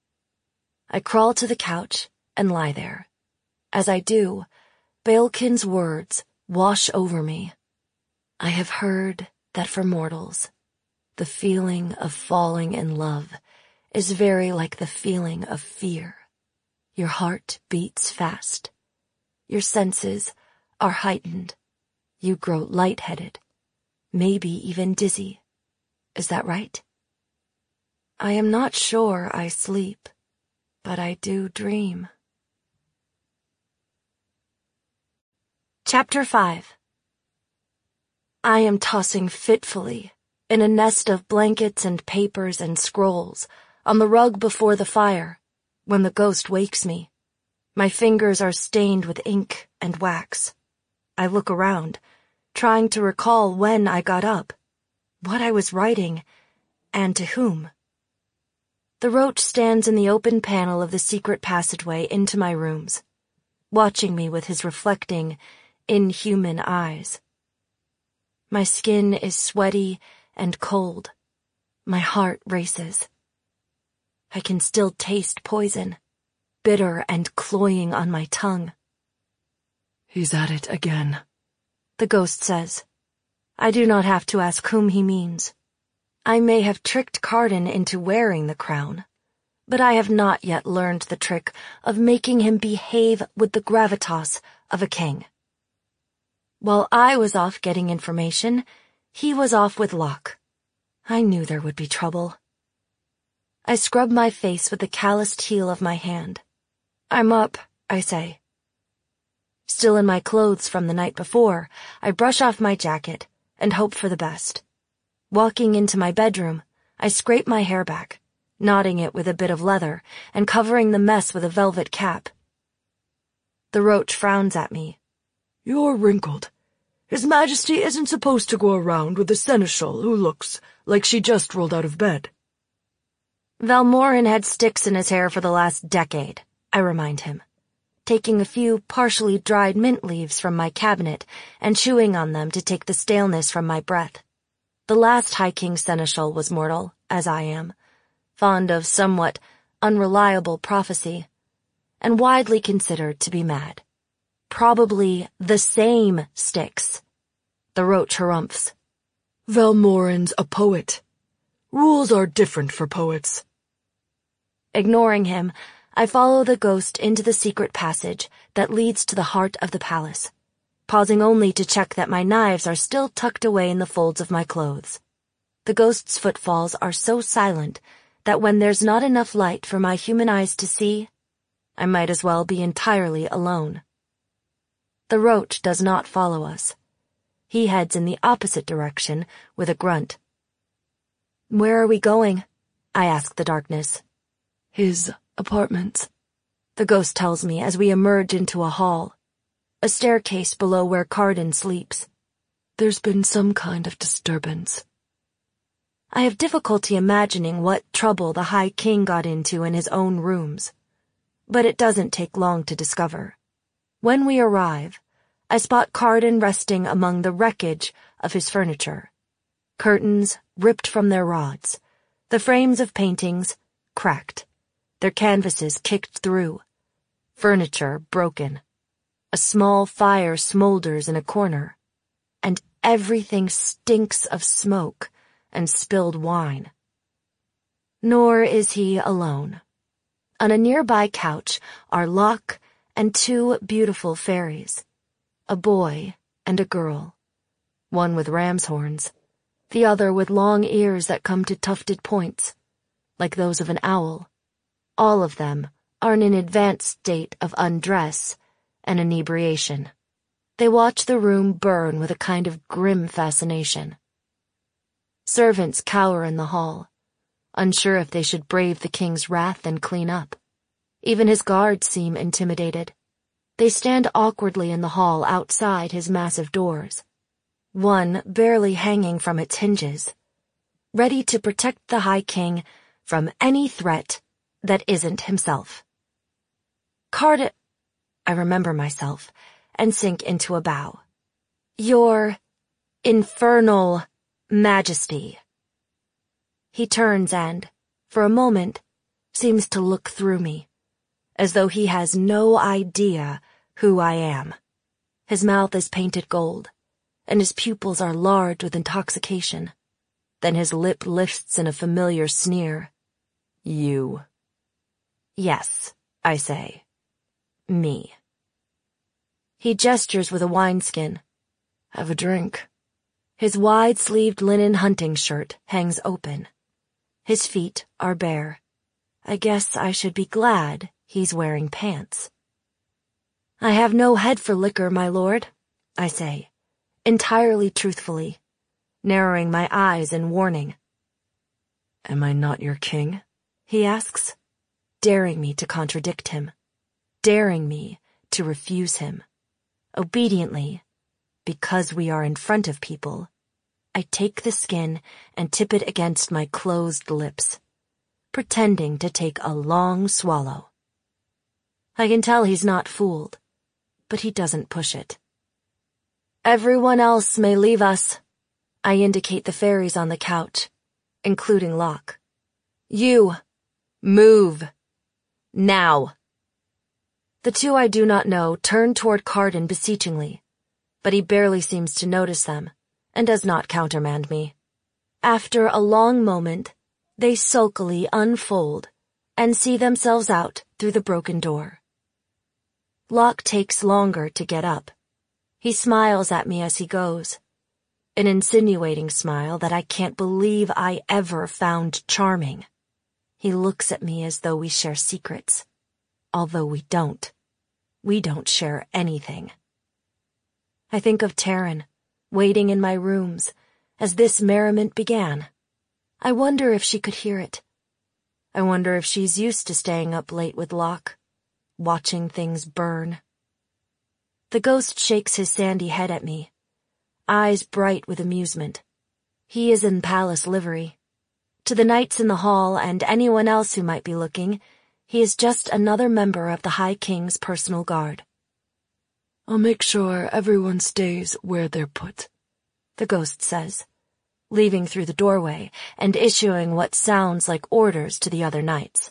I crawl to the couch and lie there. As I do, Baelkin's words wash over me. I have heard that for mortals, the feeling of falling in love is very like the feeling of fear. Your heart beats fast. Your senses are heightened. You grow lightheaded, maybe even dizzy. Is that right? I am not sure I sleep, but I do dream. Chapter 5. I am tossing fitfully in a nest of blankets and papers and scrolls on the rug before the fire when the ghost wakes me. My fingers are stained with ink and wax. I look around, trying to recall when I got up, what I was writing, and to whom. The roach stands in the open panel of the secret passageway into my rooms, watching me with his reflecting, inhuman eyes. My skin is sweaty and cold. My heart races. I can still taste poison, bitter and cloying on my tongue. He's at it again, the ghost says. I do not have to ask whom he means. I may have tricked Carden into wearing the crown, but I have not yet learned the trick of making him behave with the gravitas of a king. While I was off getting information, he was off with Locke. I knew there would be trouble. I scrub my face with the calloused heel of my hand. I'm up, I say. Still in my clothes from the night before, I brush off my jacket and hope for the best. Walking into my bedroom, I scrape my hair back, knotting it with a bit of leather and covering the mess with a velvet cap. The roach frowns at me. You're wrinkled. His Majesty isn't supposed to go around with a seneschal who looks like she just rolled out of bed. Valmorin had sticks in his hair for the last decade, I remind him, taking a few partially dried mint leaves from my cabinet and chewing on them to take the staleness from my breath. The last High King Seneschal was mortal, as I am, fond of somewhat unreliable prophecy, and widely considered to be mad. Probably the same sticks. The roach harumphs. Valmorin's a poet. Rules are different for poets. Ignoring him, I follow the ghost into the secret passage that leads to the heart of the palace, pausing only to check that my knives are still tucked away in the folds of my clothes. The ghost's footfalls are so silent that when there's not enough light for my human eyes to see, I might as well be entirely alone. The roach does not follow us. He heads in the opposite direction with a grunt. "Where are we going?" I ask the darkness. "His apartments," the ghost tells me as we emerge into a hall, a staircase below where Carden sleeps. "There's been some kind of disturbance." I have difficulty imagining what trouble the High King got into in his own rooms, but it doesn't take long to discover. When we arrive, I spot Carden resting among the wreckage of his furniture. Curtains ripped from their rods, the frames of paintings cracked, their canvases kicked through, furniture broken. A small fire smolders in a corner, and everything stinks of smoke and spilled wine. Nor is he alone. On a nearby couch are Locke and two beautiful fairies, a boy and a girl, one with ram's horns, the other with long ears that come to tufted points, like those of an owl. All of them are in an advanced state of undress and inebriation. They watch the room burn with a kind of grim fascination. Servants cower in the hall, unsure if they should brave the king's wrath and clean up. Even his guards seem intimidated. They stand awkwardly in the hall outside his massive doors, one barely hanging from its hinges, ready to protect the High King from any threat that isn't himself. Carden, I remember myself and sink into a bow. "Your infernal Majesty." He turns and, for a moment, seems to look through me, as though he has no idea who I am. His mouth is painted gold, and his pupils are large with intoxication. Then his lip lifts in a familiar sneer. "You." "Yes," I say. "Me." He gestures with a wineskin. "Have a drink." His wide-sleeved linen hunting shirt hangs open. His feet are bare. I guess I should be glad he's wearing pants. "I have no head for liquor, my lord," I say, entirely truthfully, narrowing my eyes in warning. "Am I not your king?" he asks, daring me to contradict him, daring me to refuse him. Obediently, because we are in front of people, I take the skin and tip it against my closed lips, pretending to take a long swallow. I can tell he's not fooled, but he doesn't push it. "Everyone else may leave us." I indicate the fairies on the couch, including Locke. "You, move. Now." The two I do not know turn toward Carden beseechingly, but he barely seems to notice them and does not countermand me. After a long moment, they sulkily unfold and see themselves out through the broken door. Locke takes longer to get up. He smiles at me as he goes, an insinuating smile that I can't believe I ever found charming. He looks at me as though we share secrets, although we don't. We don't share anything. I think of Taryn, waiting in my rooms, as this merriment began. I wonder if she could hear it. I wonder if she's used to staying up late with Locke, watching things burn. The ghost shakes his sandy head at me, eyes bright with amusement. He is in palace livery. To the knights in the hall and anyone else who might be looking, he is just another member of the High King's personal guard. "I'll make sure everyone stays where they're put," the ghost says, leaving through the doorway and issuing what sounds like orders to the other knights.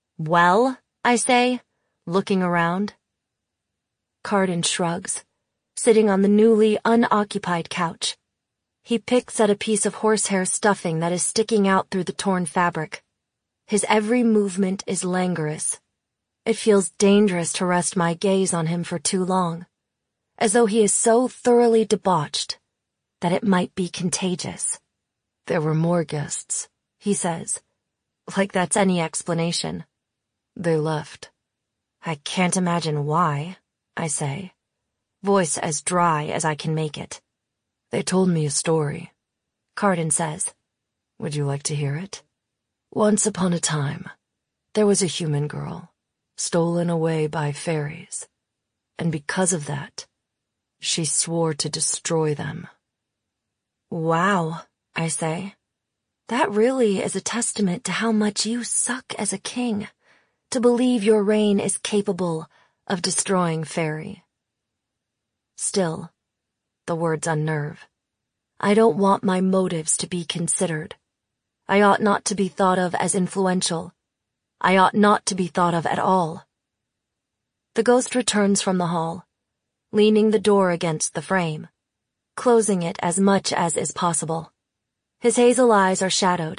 "Well," I say, looking around. Carden shrugs, sitting on the newly unoccupied couch. He picks at a piece of horsehair stuffing that is sticking out through the torn fabric. His every movement is languorous. It feels dangerous to rest my gaze on him for too long, as though he is so thoroughly debauched that it might be contagious. There were more guests, he says, like that's any explanation. They left. I can't imagine why, I say, voice as dry as I can make it. They told me a story, Carden says. Would you like to hear it? Once upon a time, there was a human girl, stolen away by fairies, and because of that, she swore to destroy them. Wow, I say. That really is a testament to how much you suck as a king, to believe your reign is capable of destroying fairy. Still, the words unnerve. I don't want my motives to be considered. I ought not to be thought of as influential. I ought not to be thought of at all. The ghost returns from the hall, leaning the door against the frame, closing it as much as is possible. His hazel eyes are shadowed.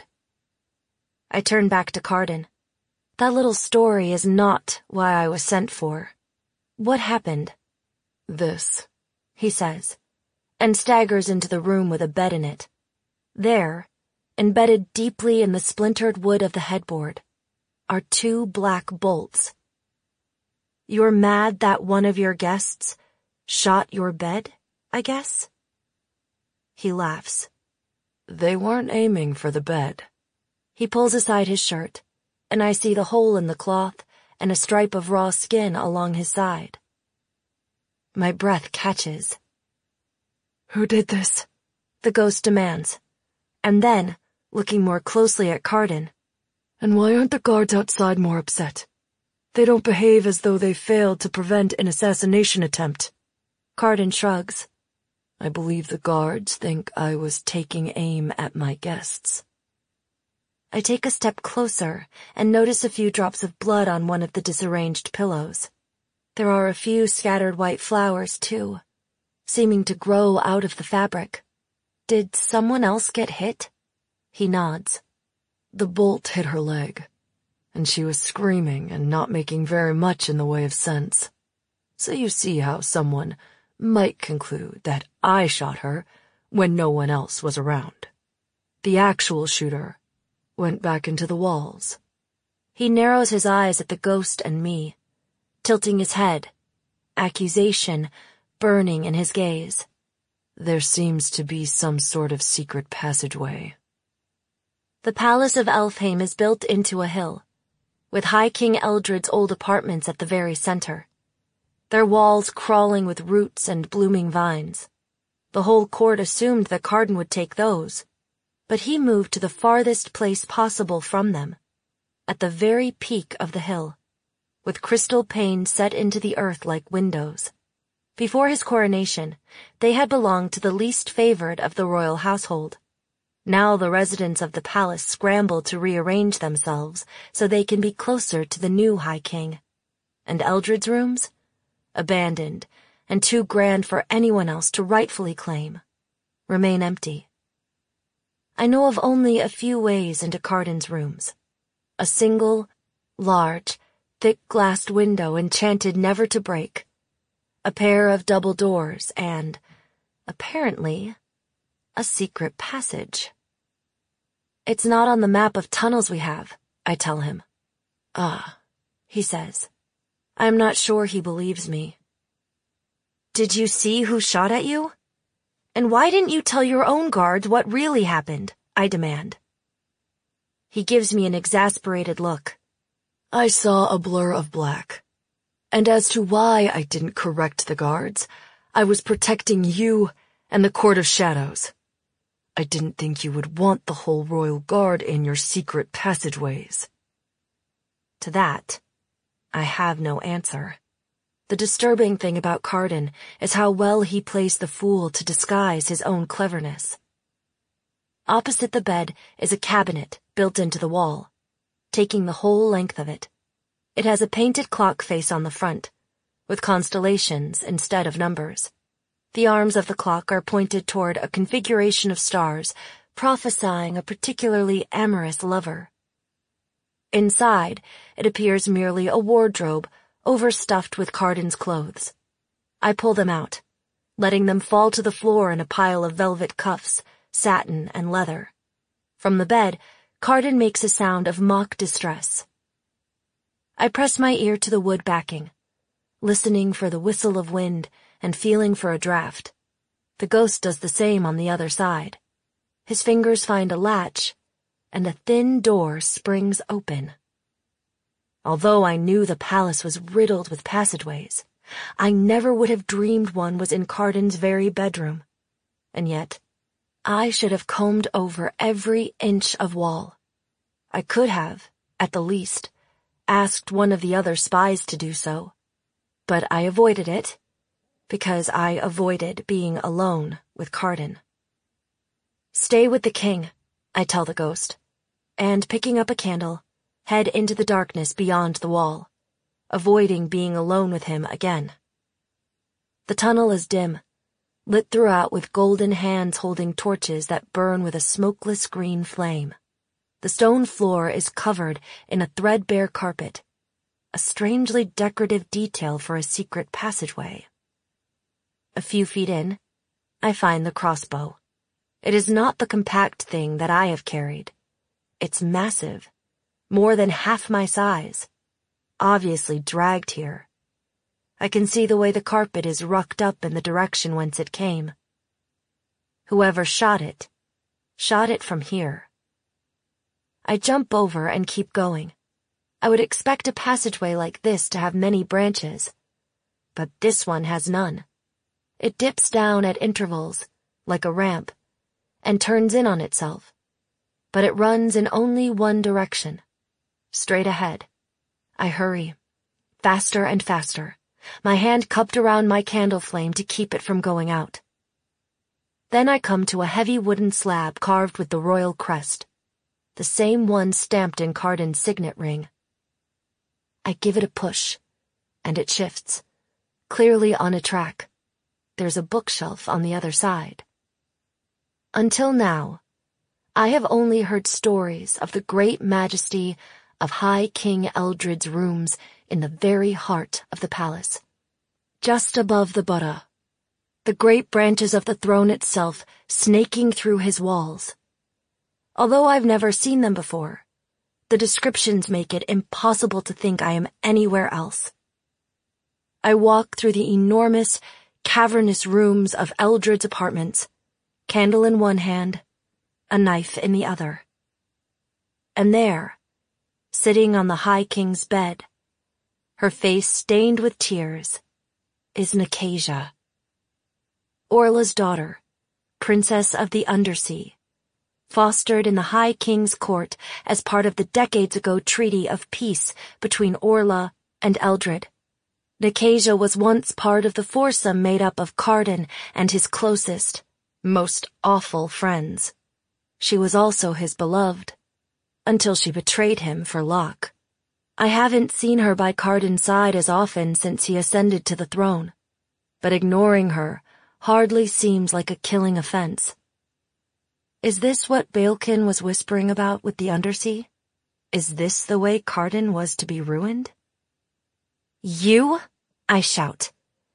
I turn back to Carden. That little story is not why I was sent for. What happened? This, he says, and staggers into the room with a bed in it. There, embedded deeply in the splintered wood of the headboard, are 2 black bolts. You're mad that one of your guests shot your bed, I guess? He laughs. They weren't aiming for the bed. He pulls aside his shirt, and I see the hole in the cloth and a stripe of raw skin along his side. My breath catches. Who did this? The ghost demands, and then, looking more closely at Carden. And why aren't the guards outside more upset? They don't behave as though they failed to prevent an assassination attempt. Carden shrugs. I believe the guards think I was taking aim at my guests. I take a step closer and notice a few drops of blood on one of the disarranged pillows. There are a few scattered white flowers, too, seeming to grow out of the fabric. Did someone else get hit? He nods. The bolt hit her leg, and she was screaming and not making very much in the way of sense. So you see how someone might conclude that I shot her when no one else was around. The actual shooter went back into the walls. He narrows his eyes at the ghost and me, tilting his head, accusation burning in his gaze. There seems to be some sort of secret passageway. The Palace of Elfheim is built into a hill, with High King Eldred's old apartments at the very center, their walls crawling with roots and blooming vines. The whole court assumed that Carden would take those, but he moved to the farthest place possible from them, at the very peak of the hill, with crystal panes set into the earth like windows. Before his coronation, they had belonged to the least favored of the royal household. Now the residents of the palace scramble to rearrange themselves so they can be closer to the new High King. And Eldred's rooms? Abandoned, and too grand for anyone else to rightfully claim, remain empty. I know of only a few ways into Carden's rooms. A single, large, thick-glassed window enchanted never to break. A pair of double doors and, apparently, a secret passage. It's not on the map of tunnels we have, I tell him. Ah, he says. I'm not sure he believes me. Did you see who shot at you? And why didn't you tell your own guards what really happened? I demand. He gives me an exasperated look. I saw a blur of black. And as to why I didn't correct the guards, I was protecting you and the Court of Shadows. I didn't think you would want the whole royal guard in your secret passageways. To that, I have no answer. The disturbing thing about Carden is how well he plays the fool to disguise his own cleverness. Opposite the bed is a cabinet built into the wall, taking the whole length of it. It has a painted clock face on the front, with constellations instead of numbers. The arms of the clock are pointed toward a configuration of stars, prophesying a particularly amorous lover. Inside, it appears merely a wardrobe, overstuffed with Carden's clothes. I pull them out, letting them fall to the floor in a pile of velvet cuffs, satin, and leather. From the bed, Carden makes a sound of mock distress. I press my ear to the wood backing, listening for the whistle of wind and feeling for a draft. The ghost does the same on the other side. His fingers find a latch, and a thin door springs open. Although I knew the palace was riddled with passageways, I never would have dreamed one was in Carden's very bedroom. And yet, I should have combed over every inch of wall. I could have, at the least, asked one of the other spies to do so. But I avoided it, because I avoided being alone with Carden. Stay with the king, I tell the ghost, and picking up a candle, head into the darkness beyond the wall, avoiding being alone with him again. The tunnel is dim, lit throughout with golden hands holding torches that burn with a smokeless green flame. The stone floor is covered in a threadbare carpet, a strangely decorative detail for a secret passageway. A few feet in, I find the crossbow. It is not the compact thing that I have carried. It's massive, more than half my size, obviously dragged here. I can see the way the carpet is rucked up in the direction whence it came. Whoever shot it from here. I jump over and keep going. I would expect a passageway like this to have many branches, but this one has none. It dips down at intervals, like a ramp, and turns in on itself, but it runs in only one direction, straight ahead. I hurry, faster and faster, my hand cupped around my candle flame to keep it from going out. Then I come to a heavy wooden slab carved with the royal crest, the same one stamped in Carden's signet ring. I give it a push, and it shifts, clearly on a track. There's a bookshelf on the other side. Until now, I have only heard stories of the great majesty of High King Eldred's rooms in the very heart of the palace. Just above the Buddha, the great branches of the throne itself snaking through his walls. Although I've never seen them before, the descriptions make it impossible to think I am anywhere else. I walk through the enormous, cavernous rooms of Eldred's apartments, candle in one hand, a knife in the other. And there, sitting on the High King's bed, her face stained with tears, is Nicasia. Orla's daughter, Princess of the Undersea, fostered in the High King's court as part of the decades ago treaty of peace between Orla and Eldred. Nicasia was once part of the foursome made up of Carden and his closest, most awful friends. She was also his beloved, until she betrayed him for Locke. I haven't seen her by Carden's side as often since he ascended to the throne, but ignoring her hardly seems like a killing offense. Is this what Baelkin was whispering about with the Undersea? Is this the way Carden was to be ruined? You? I shout.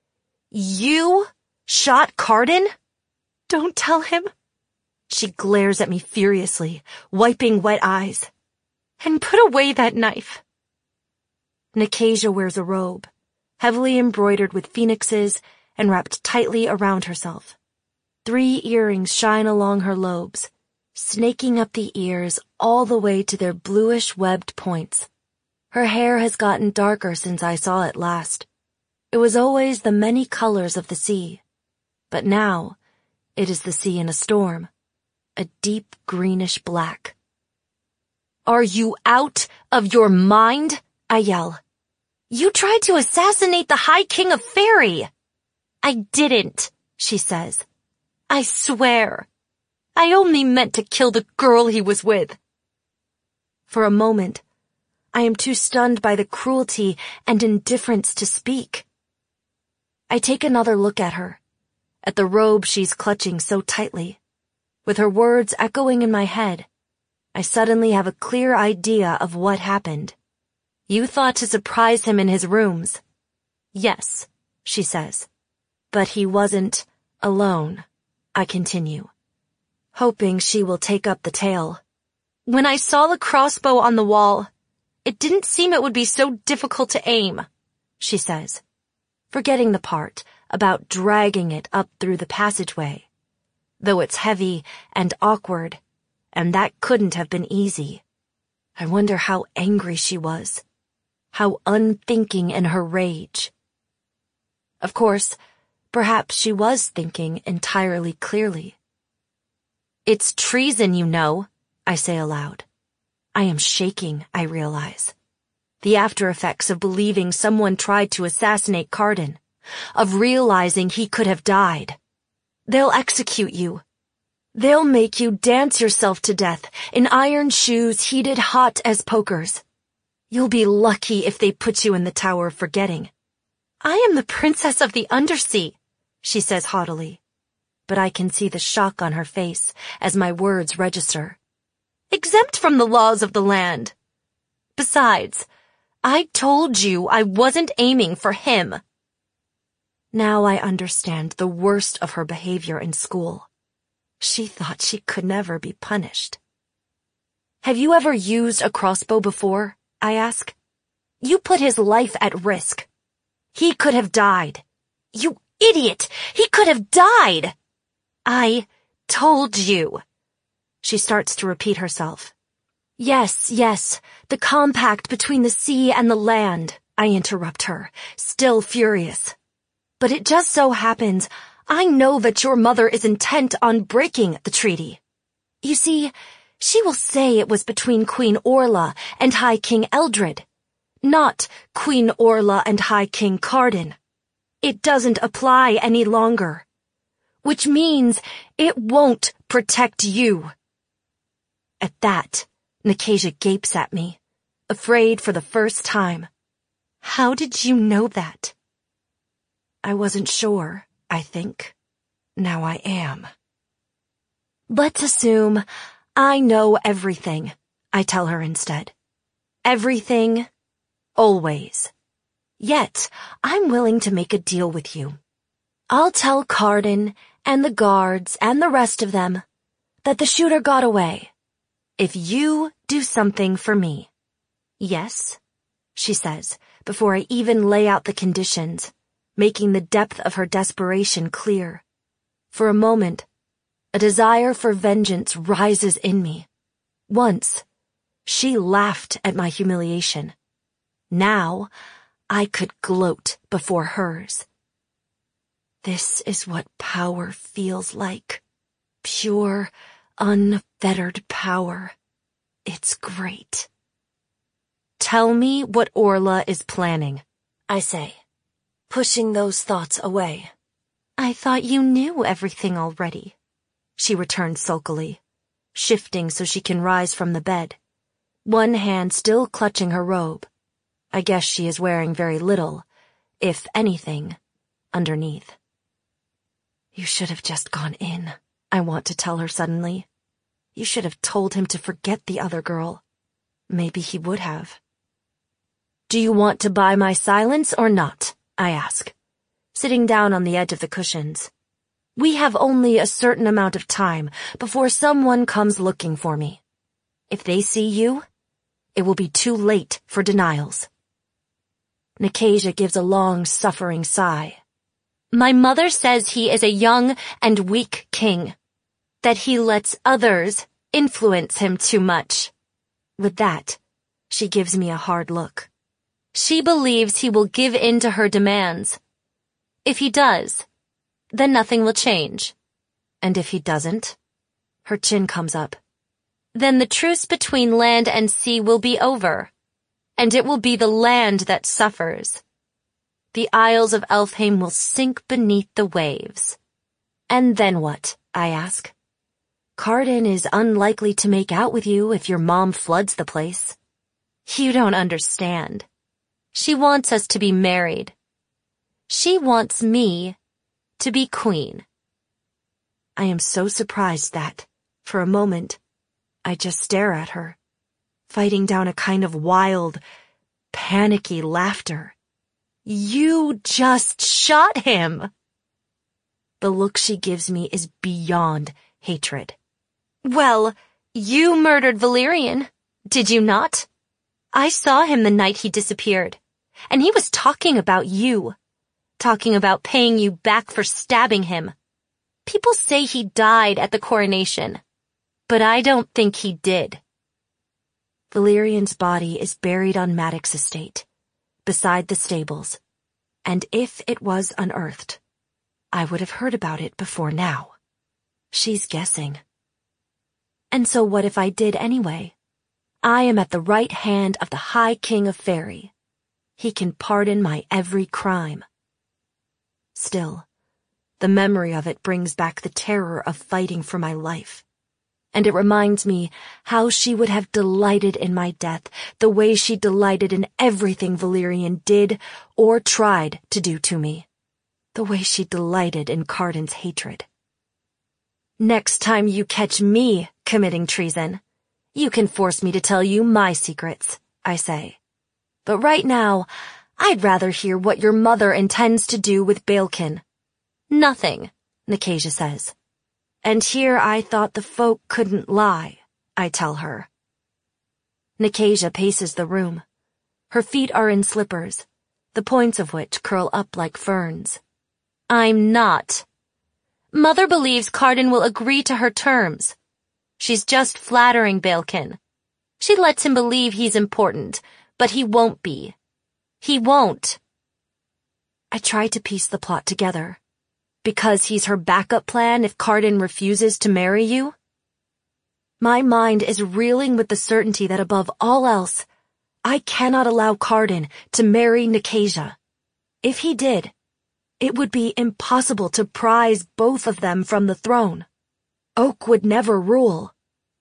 You shot Carden? Don't tell him. She glares at me furiously, wiping wet eyes. And put away that knife. Nicasia wears a robe, heavily embroidered with phoenixes and wrapped tightly around herself. 3 earrings shine along her lobes, snaking up the ears all the way to their bluish webbed points. Her hair has gotten darker since I saw it last. It was always the many colors of the sea, but now it is the sea in a storm, a deep greenish black. Are you out of your mind? I yell. You tried to assassinate the High King of Fairy. I didn't, she says. I swear. I only meant to kill the girl he was with. For a moment, I am too stunned by the cruelty and indifference to speak. I take another look at her, at the robe she's clutching so tightly. With her words echoing in my head, I suddenly have a clear idea of what happened. You thought to surprise him in his rooms. Yes, she says. But he wasn't alone, I continue, hoping she will take up the tale. When I saw the crossbow on the wall, it didn't seem it would be so difficult to aim, she says, forgetting the part about dragging it up through the passageway, though it's heavy and awkward, and that couldn't have been easy. I wonder how angry she was, how unthinking in her rage. Of course, perhaps she was thinking entirely clearly. It's treason, you know, I say aloud. I am shaking, I realize. The after effects of believing someone tried to assassinate Carden, of realizing he could have died. They'll execute you. They'll make you dance yourself to death in iron shoes heated hot as pokers. You'll be lucky if they put you in the Tower of Forgetting. I am the Princess of the Undersea, she says haughtily, but I can see the shock on her face as my words register. Exempt from the laws of the land. Besides, I told you I wasn't aiming for him. Now I understand the worst of her behavior in school. She thought she could never be punished. Have you ever used a crossbow before? I ask. You put his life at risk. He could have died. You idiot! He could have died! I told you. She starts to repeat herself. Yes, the compact between the sea and the land, I interrupt her, still furious. But it just so happens I know that your mother is intent on breaking the treaty. You see, she will say it was between Queen Orla and High King Eldred, not Queen Orla and High King Carden. It doesn't apply any longer, which means it won't protect you. At that, Nicasia gapes at me, afraid for the first time. How did you know that? I wasn't sure, I think. Now I am. Let's assume I know everything, I tell her instead. Everything, always. Yet, I'm willing to make a deal with you. I'll tell Carden and the guards and the rest of them that the shooter got away. If you do something for me. Yes, she says, before I even lay out the conditions, making the depth of her desperation clear. For a moment, a desire for vengeance rises in me. Once, she laughed at my humiliation. Now, I could gloat before hers. This is what power feels like. Pure, unfettered power. It's great. Tell me what Orla is planning, I say, pushing those thoughts away. I thought you knew everything already, she returned sulkily, shifting so she can rise from the bed, one hand still clutching her robe. I guess she is wearing very little, if anything, underneath. You should have just gone in, I want to tell her suddenly. You should have told him to forget the other girl. Maybe he would have. Do you want to buy my silence or not? I ask, sitting down on the edge of the cushions. We have only a certain amount of time before someone comes looking for me. If they see you, it will be too late for denials. Nicasia gives a long, suffering sigh. My mother says he is a young and weak king, that he lets others influence him too much. With that, she gives me a hard look. She believes he will give in to her demands. If he does, then nothing will change. And if he doesn't, her chin comes up, then the truce between land and sea will be over, and it will be the land that suffers. The Isles of Elfhame will sink beneath the waves. And then what? I ask. Carden is unlikely to make out with you if your mom floods the place. You don't understand. She wants us to be married. She wants me to be queen. I am so surprised that, for a moment, I just stare at her, fighting down a kind of wild, panicky laughter. You just shot him! The look she gives me is beyond hatred. Well, you murdered Valerian, did you not? I saw him the night he disappeared, and he was talking about you, talking about paying you back for stabbing him. People say he died at the coronation, but I don't think he did. Valerian's body is buried on Maddox Estate, beside the stables, and if it was unearthed, I would have heard about it before now. She's guessing. And so what if I did anyway? I am at the right hand of the High King of Fairy. He can pardon my every crime. Still, the memory of it brings back the terror of fighting for my life. And it reminds me how she would have delighted in my death, the way she delighted in everything Valerian did or tried to do to me, the way she delighted in Cardan's hatred. Next time you catch me committing treason, you can force me to tell you my secrets, I say. But right now, I'd rather hear what your mother intends to do with Baelkin. Nothing, Nicasia says. And here I thought the folk couldn't lie, I tell her. Nicasia paces the room. Her feet are in slippers, the points of which curl up like ferns. I'm not. Mother believes Cardan will agree to her terms. She's just flattering Baelkin. She lets him believe he's important, but he won't be. He won't. I try to piece the plot together. Because he's her backup plan if Cardan refuses to marry you? My mind is reeling with the certainty that above all else, I cannot allow Cardan to marry Nicasia. If he did, it would be impossible to prize both of them from the throne. Oak would never rule.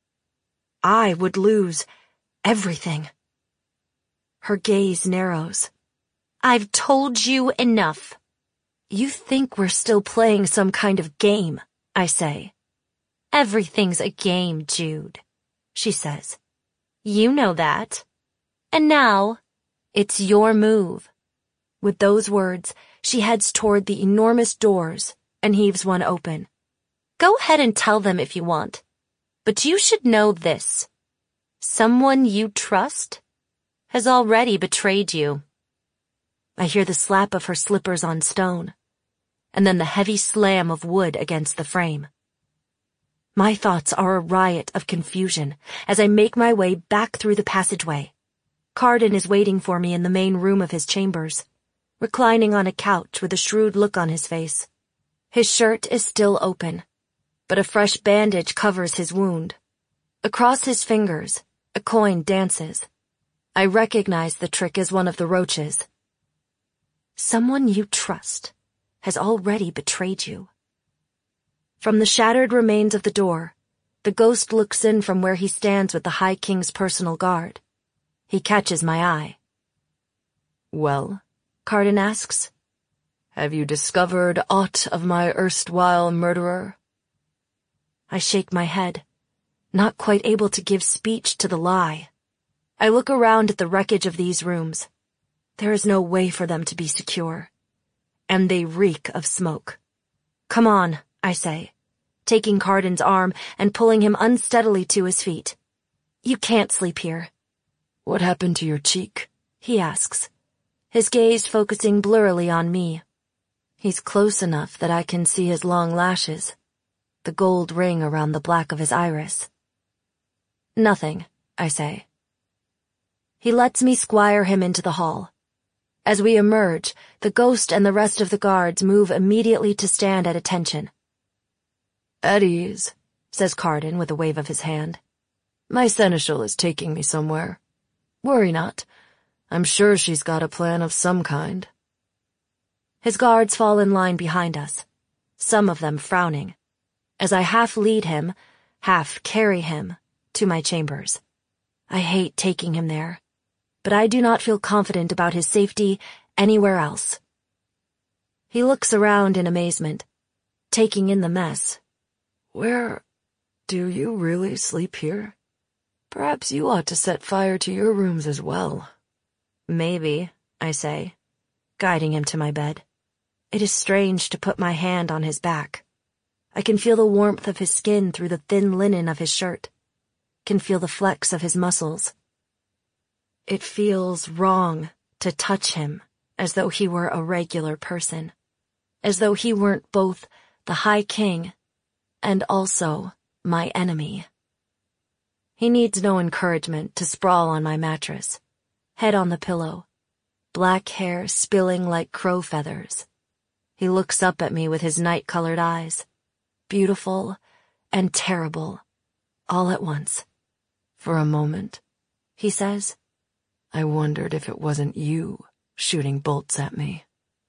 I would lose everything. Her gaze narrows. I've told you enough. You think we're still playing some kind of game, I say. Everything's a game, Jude, she says. You know that. And now, it's your move. With those words, she heads toward the enormous doors and heaves one open. Go ahead and tell them if you want. But you should know this. Someone you trust has already betrayed you. I hear the slap of her slippers on stone, and then the heavy slam of wood against the frame. My thoughts are a riot of confusion as I make my way back through the passageway. Cardan is waiting for me in the main room of his chambers, reclining on a couch with a shrewd look on his face. His shirt is still open, but a fresh bandage covers his wound. Across his fingers, a coin dances. I recognize the trick as one of the roaches. Someone you trust has already betrayed you. From the shattered remains of the door, the ghost looks in from where he stands with the High King's personal guard. He catches my eye. Well, Cardan asks, have you discovered aught of my erstwhile murderer? I shake my head, not quite able to give speech to the lie. I look around at the wreckage of these rooms. There is no way for them to be secure. And they reek of smoke. Come on, I say, taking Cardan's arm and pulling him unsteadily to his feet. You can't sleep here. What happened to your cheek? He asks, his gaze focusing blurrily on me. He's close enough that I can see his long lashes, the gold ring around the black of his iris. Nothing, I say. He lets me squire him into the hall. As we emerge, the ghost and the rest of the guards move immediately to stand at attention. At ease, says Cardan with a wave of his hand. My seneschal is taking me somewhere. Worry not. I'm sure she's got a plan of some kind. His guards fall in line behind us, some of them frowning, as I half lead him, half carry him, to my chambers. I hate taking him there, but I do not feel confident about his safety anywhere else. He looks around in amazement, taking in the mess, Where do you really sleep here? Perhaps you ought to set fire to your rooms as well. Maybe, I say, guiding him to my bed. It is strange to put my hand on his back. I can feel the warmth of his skin through the thin linen of his shirt. Can feel the flex of his muscles. It feels wrong to touch him as though he were a regular person, as though he weren't both the High King and also my enemy. He needs no encouragement to sprawl on my mattress, head on the pillow, black hair spilling like crow feathers. He looks up at me with his night-colored eyes, beautiful and terrible, all at once. For a moment, he says, I wondered if it wasn't you shooting bolts at me.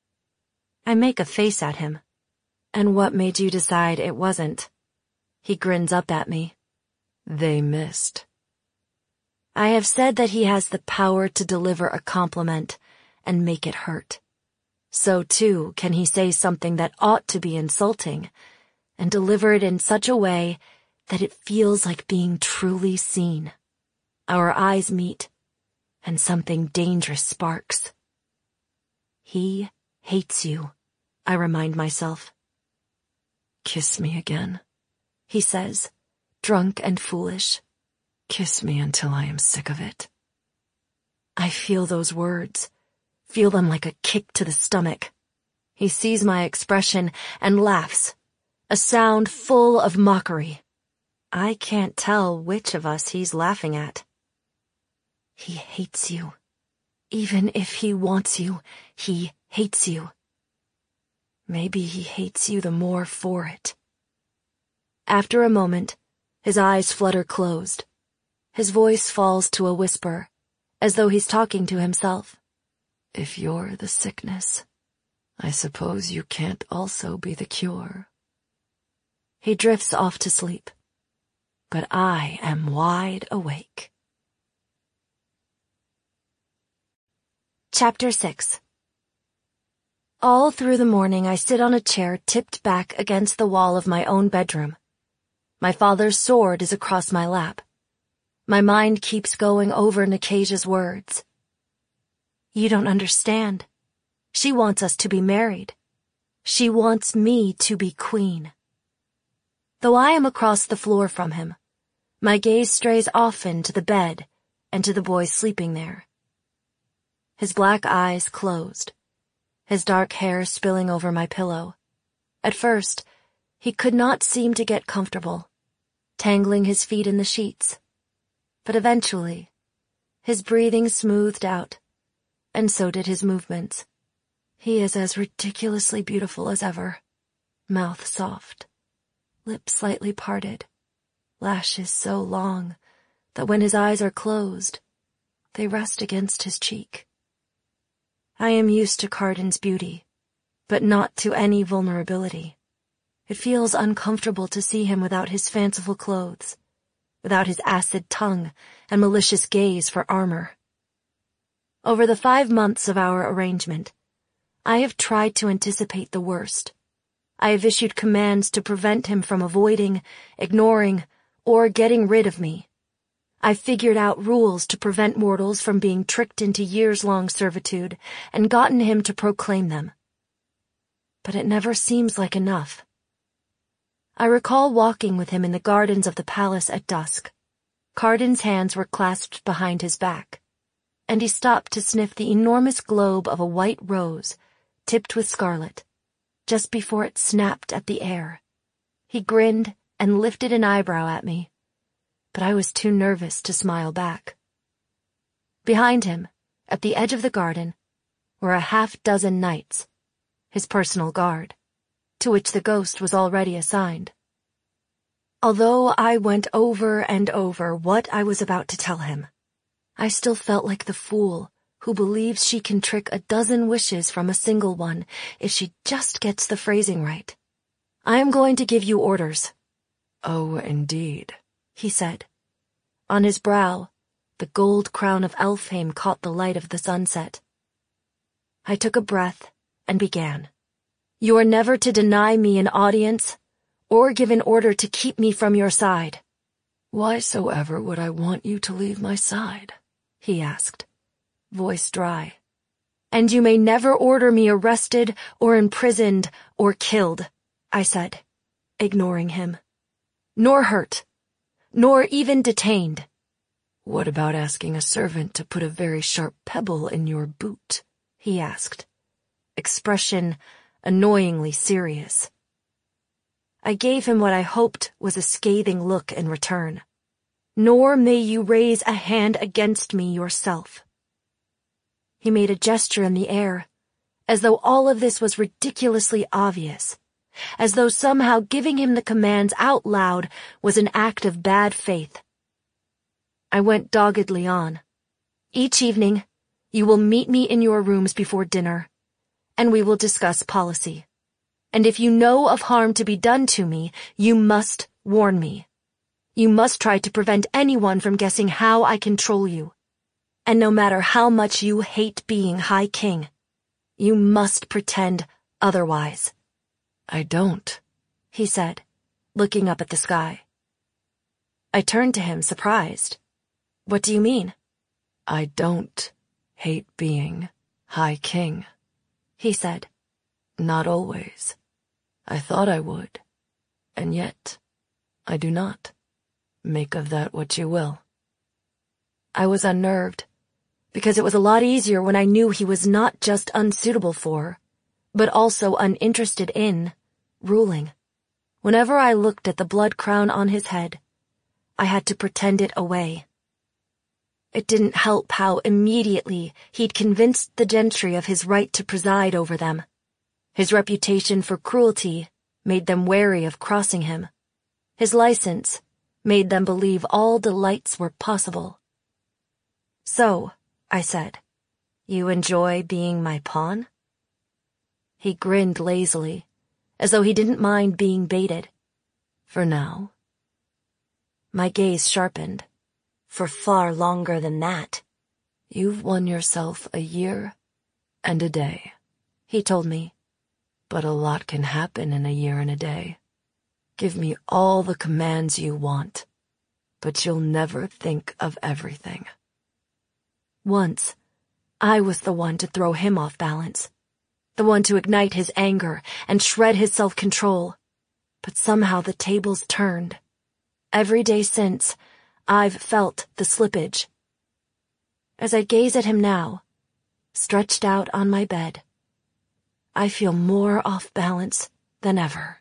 I make a face at him. And what made you decide it wasn't? He grins up at me. They missed. I have said that he has the power to deliver a compliment and make it hurt. So too can he say something that ought to be insulting and deliver it in such a way that it feels like being truly seen. Our eyes meet, and something dangerous sparks. He hates you, I remind myself. Kiss me again, he says, drunk and foolish. Kiss me until I am sick of it. I feel those words, feel them like a kick to the stomach. He sees my expression and laughs, a sound full of mockery. I can't tell which of us he's laughing at. He hates you. Even if he wants you, he hates you. Maybe he hates you the more for it. After a moment, his eyes flutter closed. His voice falls to a whisper, as though he's talking to himself. If you're the sickness, I suppose you can't also be the cure. He drifts off to sleep, but I am wide awake. Chapter 6. All through the morning I sit on a chair tipped back against the wall of my own bedroom. My father's sword is across my lap. My mind keeps going over Nikasia's words. You don't understand. She wants us to be married. She wants me to be queen. Though I am across the floor from him, my gaze strays often to the bed and to the boy sleeping there. His black eyes closed, his dark hair spilling over my pillow. At first, he could not seem to get comfortable, tangling his feet in the sheets. But eventually, his breathing smoothed out, and so did his movements. He is as ridiculously beautiful as ever, mouth soft, lips slightly parted, lashes so long that when his eyes are closed, they rest against his cheek. I am used to Carden's beauty, but not to any vulnerability. It feels uncomfortable to see him without his fanciful clothes, without his acid tongue and malicious gaze for armor. Over the 5 months of our arrangement, I have tried to anticipate the worst. I have issued commands to prevent him from avoiding, ignoring, or getting rid of me. I've figured out rules to prevent mortals from being tricked into years-long servitude and gotten him to proclaim them. But it never seems like enough. I recall walking with him in the gardens of the palace at dusk. Carden's hands were clasped behind his back, and he stopped to sniff the enormous globe of a white rose, tipped with scarlet, just before it snapped at the air. He grinned and lifted an eyebrow at me, but I was too nervous to smile back. Behind him, at the edge of the garden, were a half-dozen knights, his personal guard, to which the ghost was already assigned. Although I went over and over what I was about to tell him, I still felt like the fool who believes she can trick a dozen wishes from a single one if she just gets the phrasing right. I am going to give you orders. Oh, indeed, he said. On his brow, the gold crown of Elfheim caught the light of the sunset. I took a breath and began. You are never to deny me an audience or give an order to keep me from your side. Why so ever would I want you to leave my side? He asked, voice dry. And you may never order me arrested or imprisoned or killed, I said, ignoring him. Nor hurt, nor even detained. What about asking a servant to put a very sharp pebble in your boot? He asked, expression annoyingly serious. I gave him what I hoped was a scathing look in return. Nor may you raise a hand against me yourself. He made a gesture in the air, as though all of this was ridiculously obvious, as though somehow giving him the commands out loud was an act of bad faith. I went doggedly on. Each evening, you will meet me in your rooms before dinner, and we will discuss policy. And if you know of harm to be done to me, you must warn me. You must try to prevent anyone from guessing how I control you. And no matter how much you hate being High King, you must pretend otherwise. I don't, he said, looking up at the sky. I turned to him, surprised. What do you mean? I don't hate being High King, he said. Not always. I thought I would, and yet I do not. Make of that what you will. I was unnerved, because it was a lot easier when I knew he was not just unsuitable for, but also uninterested in, ruling. Whenever I looked at the blood crown on his head, I had to pretend it away. It didn't help how immediately he'd convinced the gentry of his right to preside over them. His reputation for cruelty made them wary of crossing him. His license made them believe all delights were possible. So, I said, you enjoy being my pawn? He grinned lazily, as though he didn't mind being baited. For now. My gaze sharpened. For far longer than that. You've won yourself a year and a day, he told me. But a lot can happen in a year and a day. Give me all the commands you want, but you'll never think of everything. Once, I was the one to throw him off balance, the one to ignite his anger and shred his self-control. But somehow the tables turned. Every day since, I've felt the slippage. As I gaze at him now, stretched out on my bed, I feel more off balance than ever.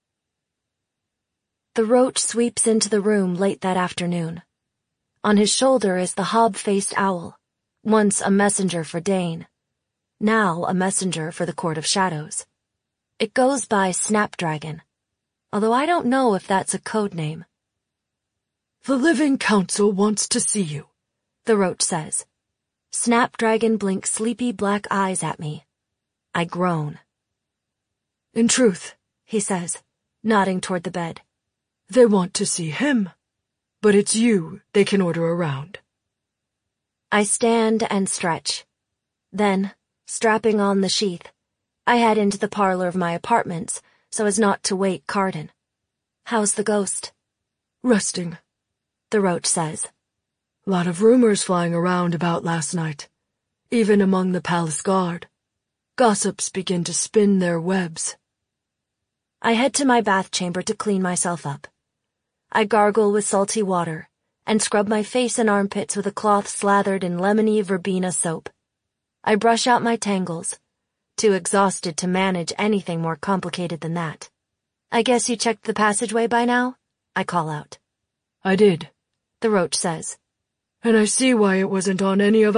The roach sweeps into the room late that afternoon. On his shoulder is the hob-faced owl, once a messenger for Dane, now a messenger for the Court of Shadows. It goes by Snapdragon, although I don't know if that's a code name. The Living Council wants to see you, the roach says. Snapdragon blinks sleepy black eyes at me. I groan. In truth, he says, nodding toward the bed. They want to see him, but it's you they can order around. I stand and stretch. Then, strapping on the sheath, I head into the parlor of my apartments so as not to wake Cardin. How's the ghost? Resting, the roach says. Lot of rumors flying around about last night, even among the palace guard. Gossips begin to spin their webs. I head to my bath chamber to clean myself up. I gargle with salty water and scrub my face and armpits with a cloth slathered in lemony verbena soap. I brush out my tangles, too exhausted to manage anything more complicated than that. I guess you checked the passageway by now? I call out. I did, the roach says. And I see why it wasn't on any of